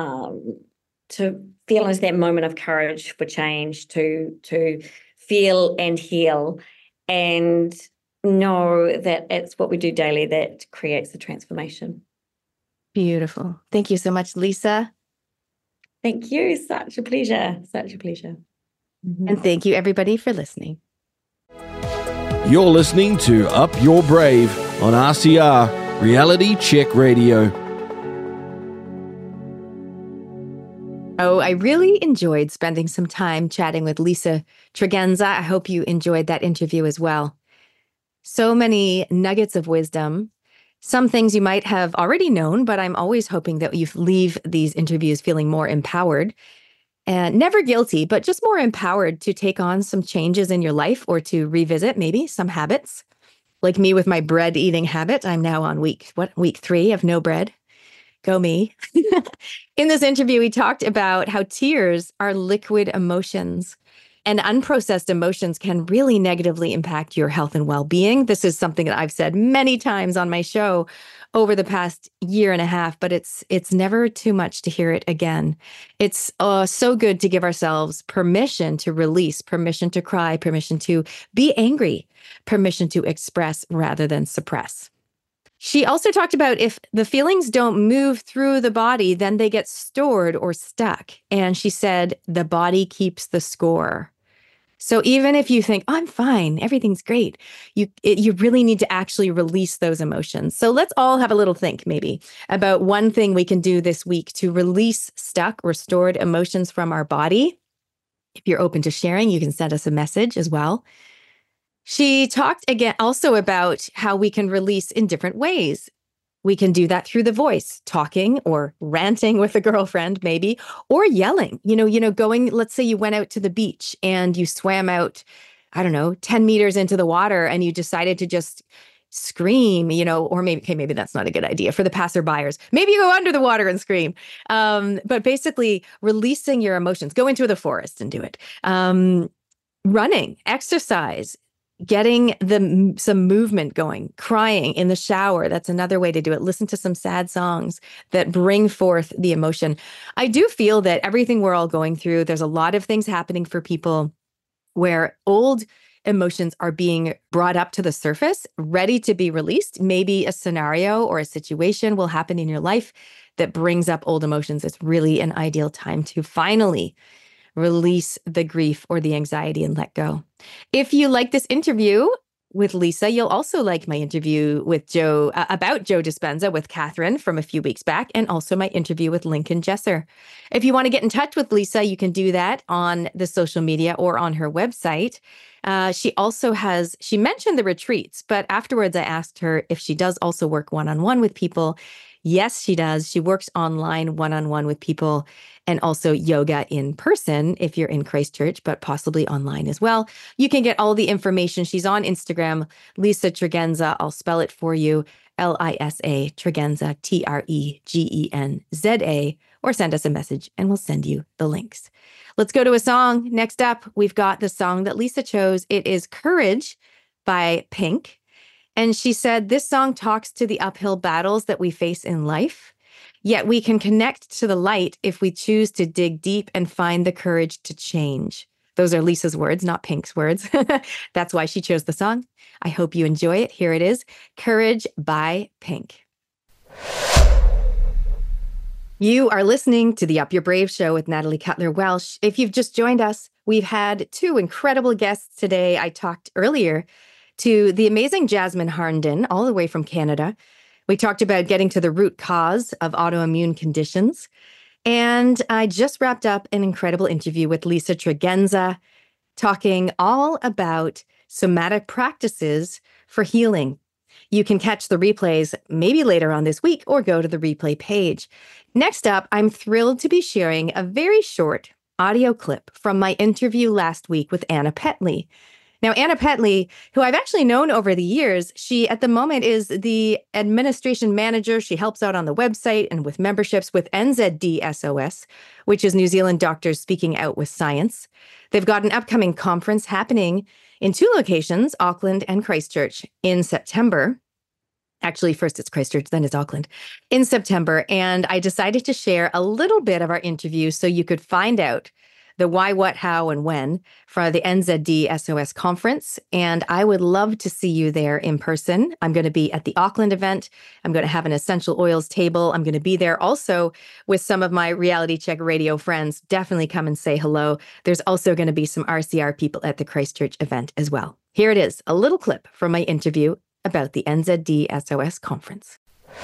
feel into that moment of courage for change, to feel and heal, and know that it's what we do daily that creates the transformation. Beautiful. Thank you so much, Lisa. Thank you. Such a pleasure. Such a pleasure. Mm-hmm. And thank you, everybody, for listening. You're listening to Up Your Brave on RCR, Reality Check Radio. Oh, I really enjoyed spending some time chatting with Lisa Tregenza. I hope you enjoyed that interview as well. So many nuggets of wisdom, some things you might have already known, but I'm always hoping that you leave these interviews feeling more empowered and never guilty, but just more empowered to take on some changes in your life or to revisit maybe some habits. Like me with my bread eating habit, I'm now on week 3 of no bread. Go me. In this interview, we talked about how tears are liquid emotions, and unprocessed emotions can really negatively impact your health and well-being. This is something that I've said many times on my show over the past year and a half, but it's never too much to hear it again. It's so good to give ourselves permission to release, permission to cry, permission to be angry, permission to express rather than suppress. She also talked about if the feelings don't move through the body, then they get stored or stuck. And she said, the body keeps the score. So even if you think, oh, I'm fine, everything's great, you really need to actually release those emotions. So let's all have a little think maybe about one thing we can do this week to release stuck or stored emotions from our body. If you're open to sharing, you can send us a message as well. She talked again also about how we can release in different ways. We can do that through the voice, talking or ranting with a girlfriend, maybe, or yelling, going, let's say you went out to the beach and you swam out, 10 meters into the water and you decided to just scream, or maybe that's not a good idea for the passerbyers. Maybe you go under the water and scream. But basically releasing your emotions, go into the forest and do it. Running, exercise, getting some movement going, crying in the shower. That's another way to do it. Listen to some sad songs that bring forth the emotion. I do feel that everything we're all going through, there's a lot of things happening for people where old emotions are being brought up to the surface, ready to be released. Maybe a scenario or a situation will happen in your life that brings up old emotions. It's really an ideal time to finally release the grief or the anxiety and let go. If you like this interview with Lisa, you'll also like my interview with Joe about Joe Dispenza with Catherine from a few weeks back, and also my interview with Lincoln Jesser. If you want to get in touch with Lisa, you can do that on the social media or on her website. She mentioned the retreats, but afterwards I asked her if she does also work one-on-one with people. Yes, she does. She works online one-on-one with people, and also yoga in person if you're in Christchurch, but possibly online as well. You can get all the information. She's on Instagram, Lisa Tregenza. I'll spell it for you, Lisa Tregenza, Tregenza, or send us a message and we'll send you the links. Let's go to a song. Next up, we've got the song that Lisa chose. It is Courage by Pink. And she said, this song talks to the uphill battles that we face in life, yet we can connect to the light if we choose to dig deep and find the courage to change. Those are Lisa's words, not Pink's words. That's why she chose the song. I hope you enjoy it. Here it is, Courage by Pink. You are listening to the Up Your Brave show with Natalie Cutler-Welsh. If you've just joined us, we've had two incredible guests today. I talked earlier to the amazing Jasmine Harnden, all the way from Canada. We talked about getting to the root cause of autoimmune conditions. And I just wrapped up an incredible interview with Lisa Tregenza, talking all about somatic practices for healing. You can catch the replays maybe later on this week or go to the replay page. Next up, I'm thrilled to be sharing a very short audio clip from my interview last week with Anna Petley. Now, Anna Petley, who I've actually known over the years, she at the moment is the administration manager. She helps out on the website and with memberships with NZD-SOS, which is New Zealand Doctors Speaking Out with Science. They've got an upcoming conference happening in two locations, Auckland and Christchurch, in September. Actually, first it's Christchurch, then it's Auckland, in September. And I decided to share a little bit of our interview so you could find out the why, what, how, and when for the NZD-SOS conference. And I would love to see you there in person. I'm going to be at the Auckland event. I'm going to have an essential oils table. I'm going to be there also with some of my Reality Check Radio friends. Definitely come and say hello. There's also going to be some RCR people at the Christchurch event as well. Here it is, a little clip from my interview about the NZD-SOS conference.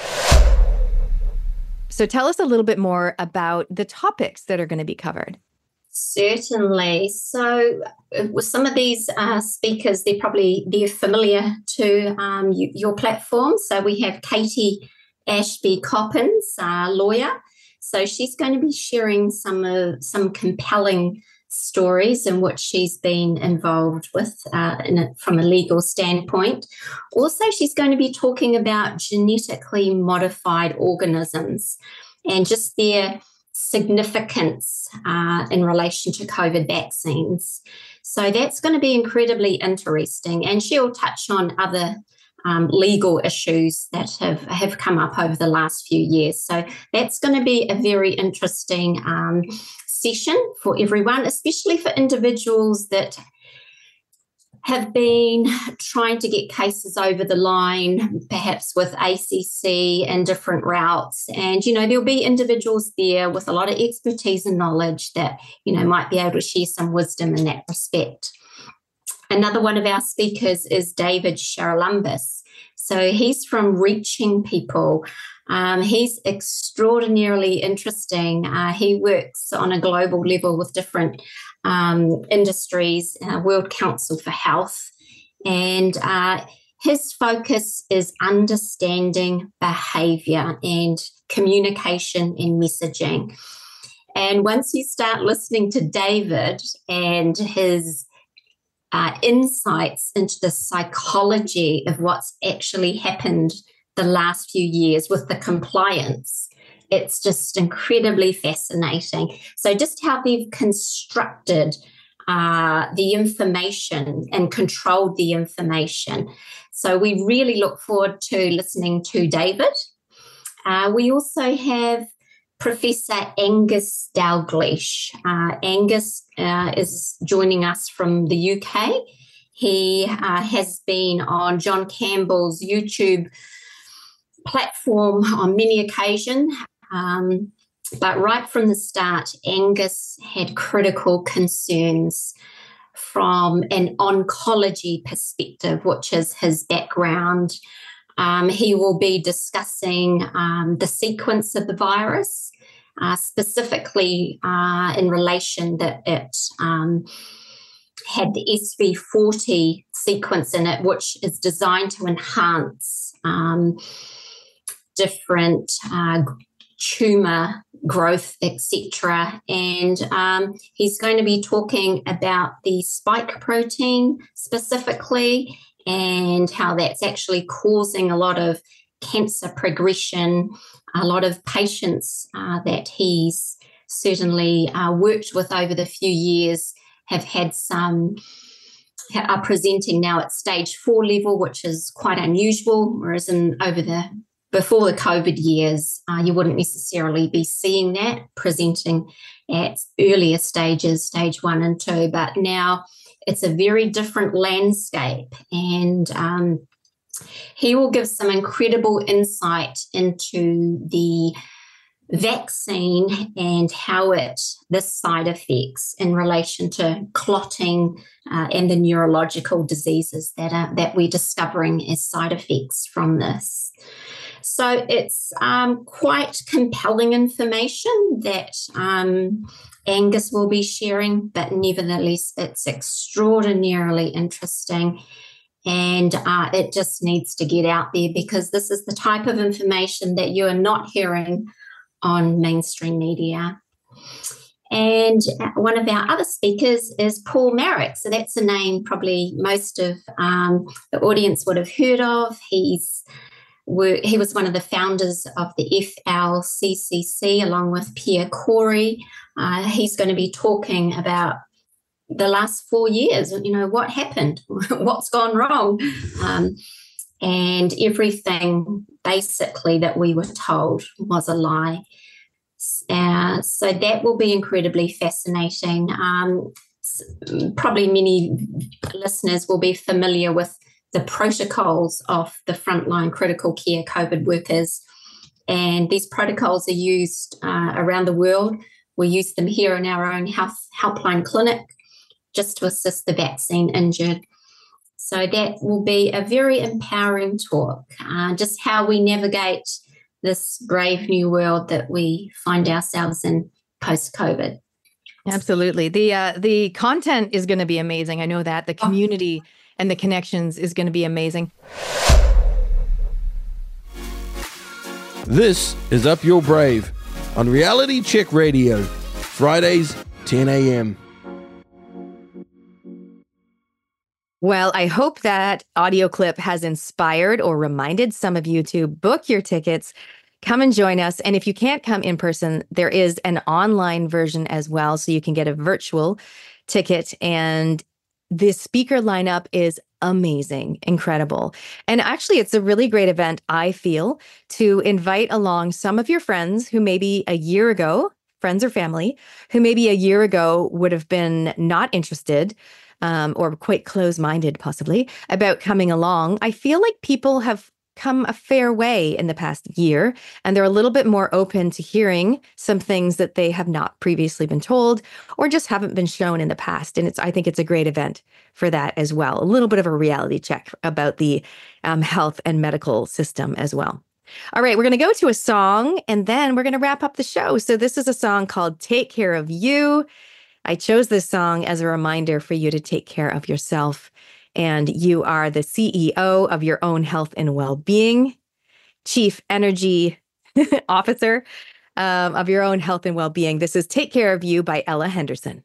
So tell us a little bit more about the topics that are going to be covered. Certainly. So with some of these speakers, they're familiar to your platform. So we have Katie Ashby Coppins, lawyer. So she's going to be sharing some compelling stories in which she's been involved with from a legal standpoint. Also, she's going to be talking about genetically modified organisms and just their significance in relation to COVID vaccines. So that's going to be incredibly interesting. And she'll touch on other legal issues that have come up over the last few years. So that's going to be a very interesting session for everyone, especially for individuals that have been trying to get cases over the line, perhaps with ACC and different routes. And, there'll be individuals there with a lot of expertise and knowledge that, might be able to share some wisdom in that respect. Another one of our speakers is David Charalambous. So he's from Reaching People. He's extraordinarily interesting. He works on a global level with different industries, World Council for Health, and his focus is understanding behaviour and communication and messaging. And once you start listening to David and his insights into the psychology of what's actually happened the last few years with the compliance, it's just incredibly fascinating. So just how they've constructed the information and controlled the information. So we really look forward to listening to David. We also have Professor Angus Dalgleish. Angus is joining us from the UK. He has been on John Campbell's YouTube platform on many occasions. But right from the start, Angus had critical concerns from an oncology perspective, which is his background. He will be discussing the sequence of the virus, specifically in relation that it had the SV40 sequence in it, which is designed to enhance different tumour growth, etc. And he's going to be talking about the spike protein specifically and how that's actually causing a lot of cancer progression. A lot of patients that he's certainly worked with over the few years have had are presenting now at stage 4 level, which is quite unusual, whereas before the COVID years, you wouldn't necessarily be seeing that presenting at earlier stages, stage 1 and 2, but now it's a very different landscape. And he will give some incredible insight into the vaccine and how the side effects in relation to clotting and the neurological diseases that we're discovering as side effects from this. So it's quite compelling information that Angus will be sharing, but nevertheless, it's extraordinarily interesting. And it just needs to get out there because this is the type of information that you are not hearing on mainstream media. And one of our other speakers is Paul Marek. So that's a name probably most of the audience would have heard of. He was one of the founders of the FLCCC along with Pierre Corey. He's going to be talking about the last 4 years, what happened, what's gone wrong, and everything basically that we were told was a lie. So that will be incredibly fascinating. Probably many listeners will be familiar with the protocols of the frontline critical care COVID workers, and these protocols are used around the world. We use them here in our own helpline clinic just to assist the vaccine injured. So that will be a very empowering talk, just how we navigate this brave new world that we find ourselves in post-COVID. Absolutely. The content is going to be amazing. I know that. The community and the connections is going to be amazing. This is Up Your Brave on Reality Check Radio, Fridays, 10 a.m. Well, I hope that audio clip has inspired or reminded some of you to book your tickets. Come and join us. And if you can't come in person, there is an online version as well. So you can get a virtual ticket. And the speaker lineup is amazing, incredible. And actually, it's a really great event, I feel, to invite along some of your friends who maybe a year ago, friends or family, who maybe a year ago would have been not interested or quite close-minded, possibly, about coming along. I feel like people have come a fair way in the past year, and they're a little bit more open to hearing some things that they have not previously been told or just haven't been shown in the past. And I think it's a great event for that as well. A little bit of a reality check about the health and medical system as well. All right, we're going to go to a song, and then we're going to wrap up the show. So this is a song called Take Care of You. I chose this song as a reminder for you to take care of yourself. And you are the CEO of your own health and well-being, Chief Energy Officer of your own health and well-being. This is Take Care of You by Ella Henderson.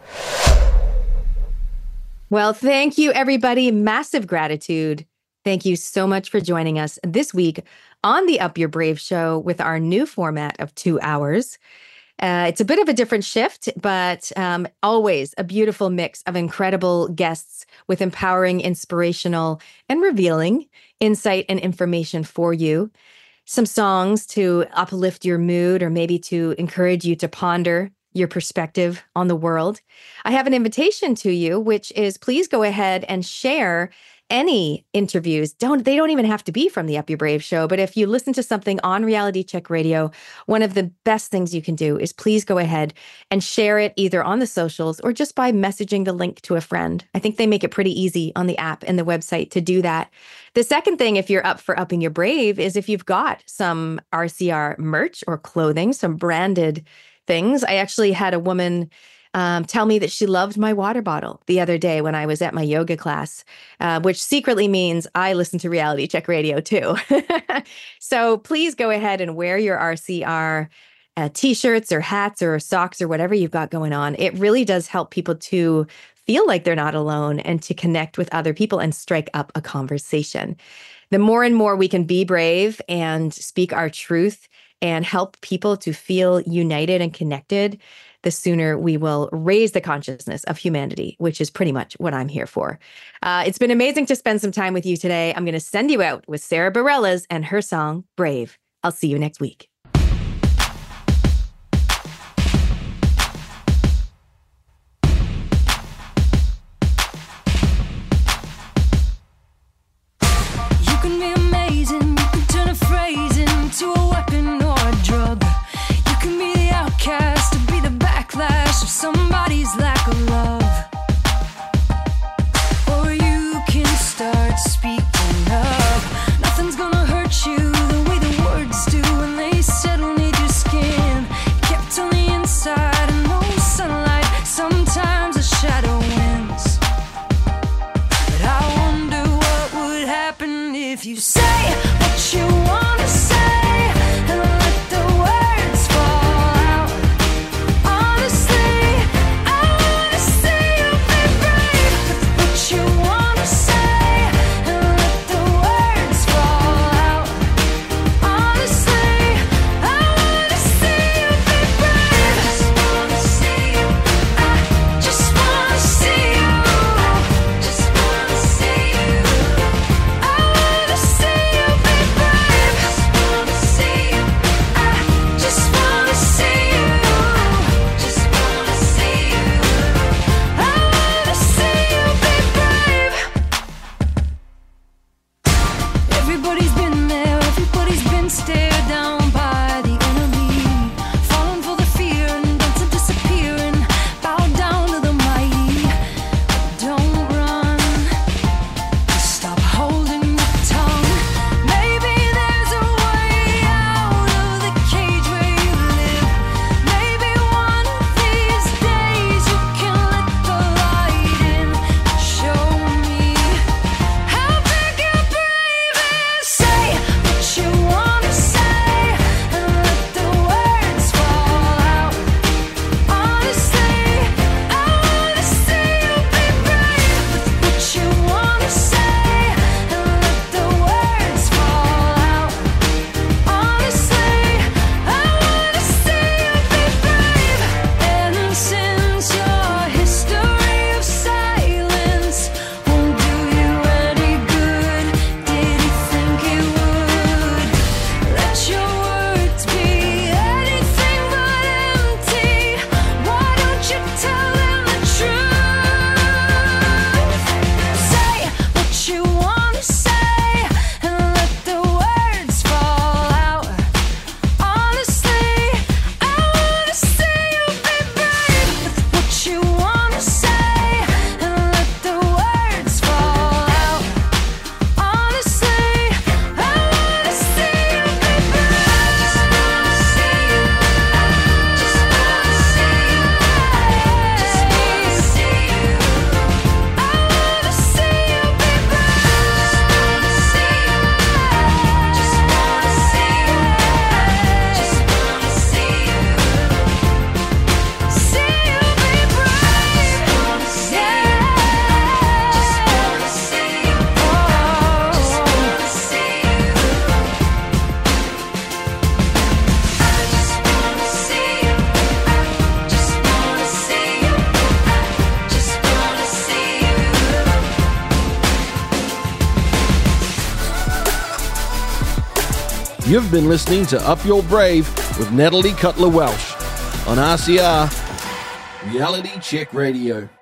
Well, thank you, everybody. Massive gratitude. Thank you so much for joining us this week on the Up Your Brave show with our new format of 2 hours. It's a bit of a different shift, but always a beautiful mix of incredible guests with empowering, inspirational, and revealing insight and information for you. Some songs to uplift your mood or maybe to encourage you to ponder your perspective on the world. I have an invitation to you, which is please go ahead and share any interviews. They don't even have to be from the Up Your Brave show, but if you listen to something on Reality Check Radio, one of the best things you can do is please go ahead and share it either on the socials or just by messaging the link to a friend. I think they make it pretty easy on the app and the website to do that. The second thing, if you're up for upping your brave, is if you've got some RCR merch or clothing, some branded things. I actually had a woman tell me that she loved my water bottle the other day when I was at my yoga class, which secretly means I listen to Reality Check Radio too. So please go ahead and wear your RCR t-shirts or hats or socks or whatever you've got going on. It really does help people to feel like they're not alone and to connect with other people and strike up a conversation. The more and more we can be brave and speak our truth and help people to feel united and connected, the sooner we will raise the consciousness of humanity, which is pretty much what I'm here for. It's been amazing to spend some time with you today. I'm going to send you out with Sarah Bareilles and her song, Brave. I'll see you next week. You can be amazing, you can turn a phrase into a weapon or a drug. You can be the outcast to be the backlash of somebody's lack of love. Or you can start speaking up. Nothing's gonna hurt you the way the words do when they say You've been listening to Up Your Brave with Natalie Cutler Welsh on RCR Reality Check Radio.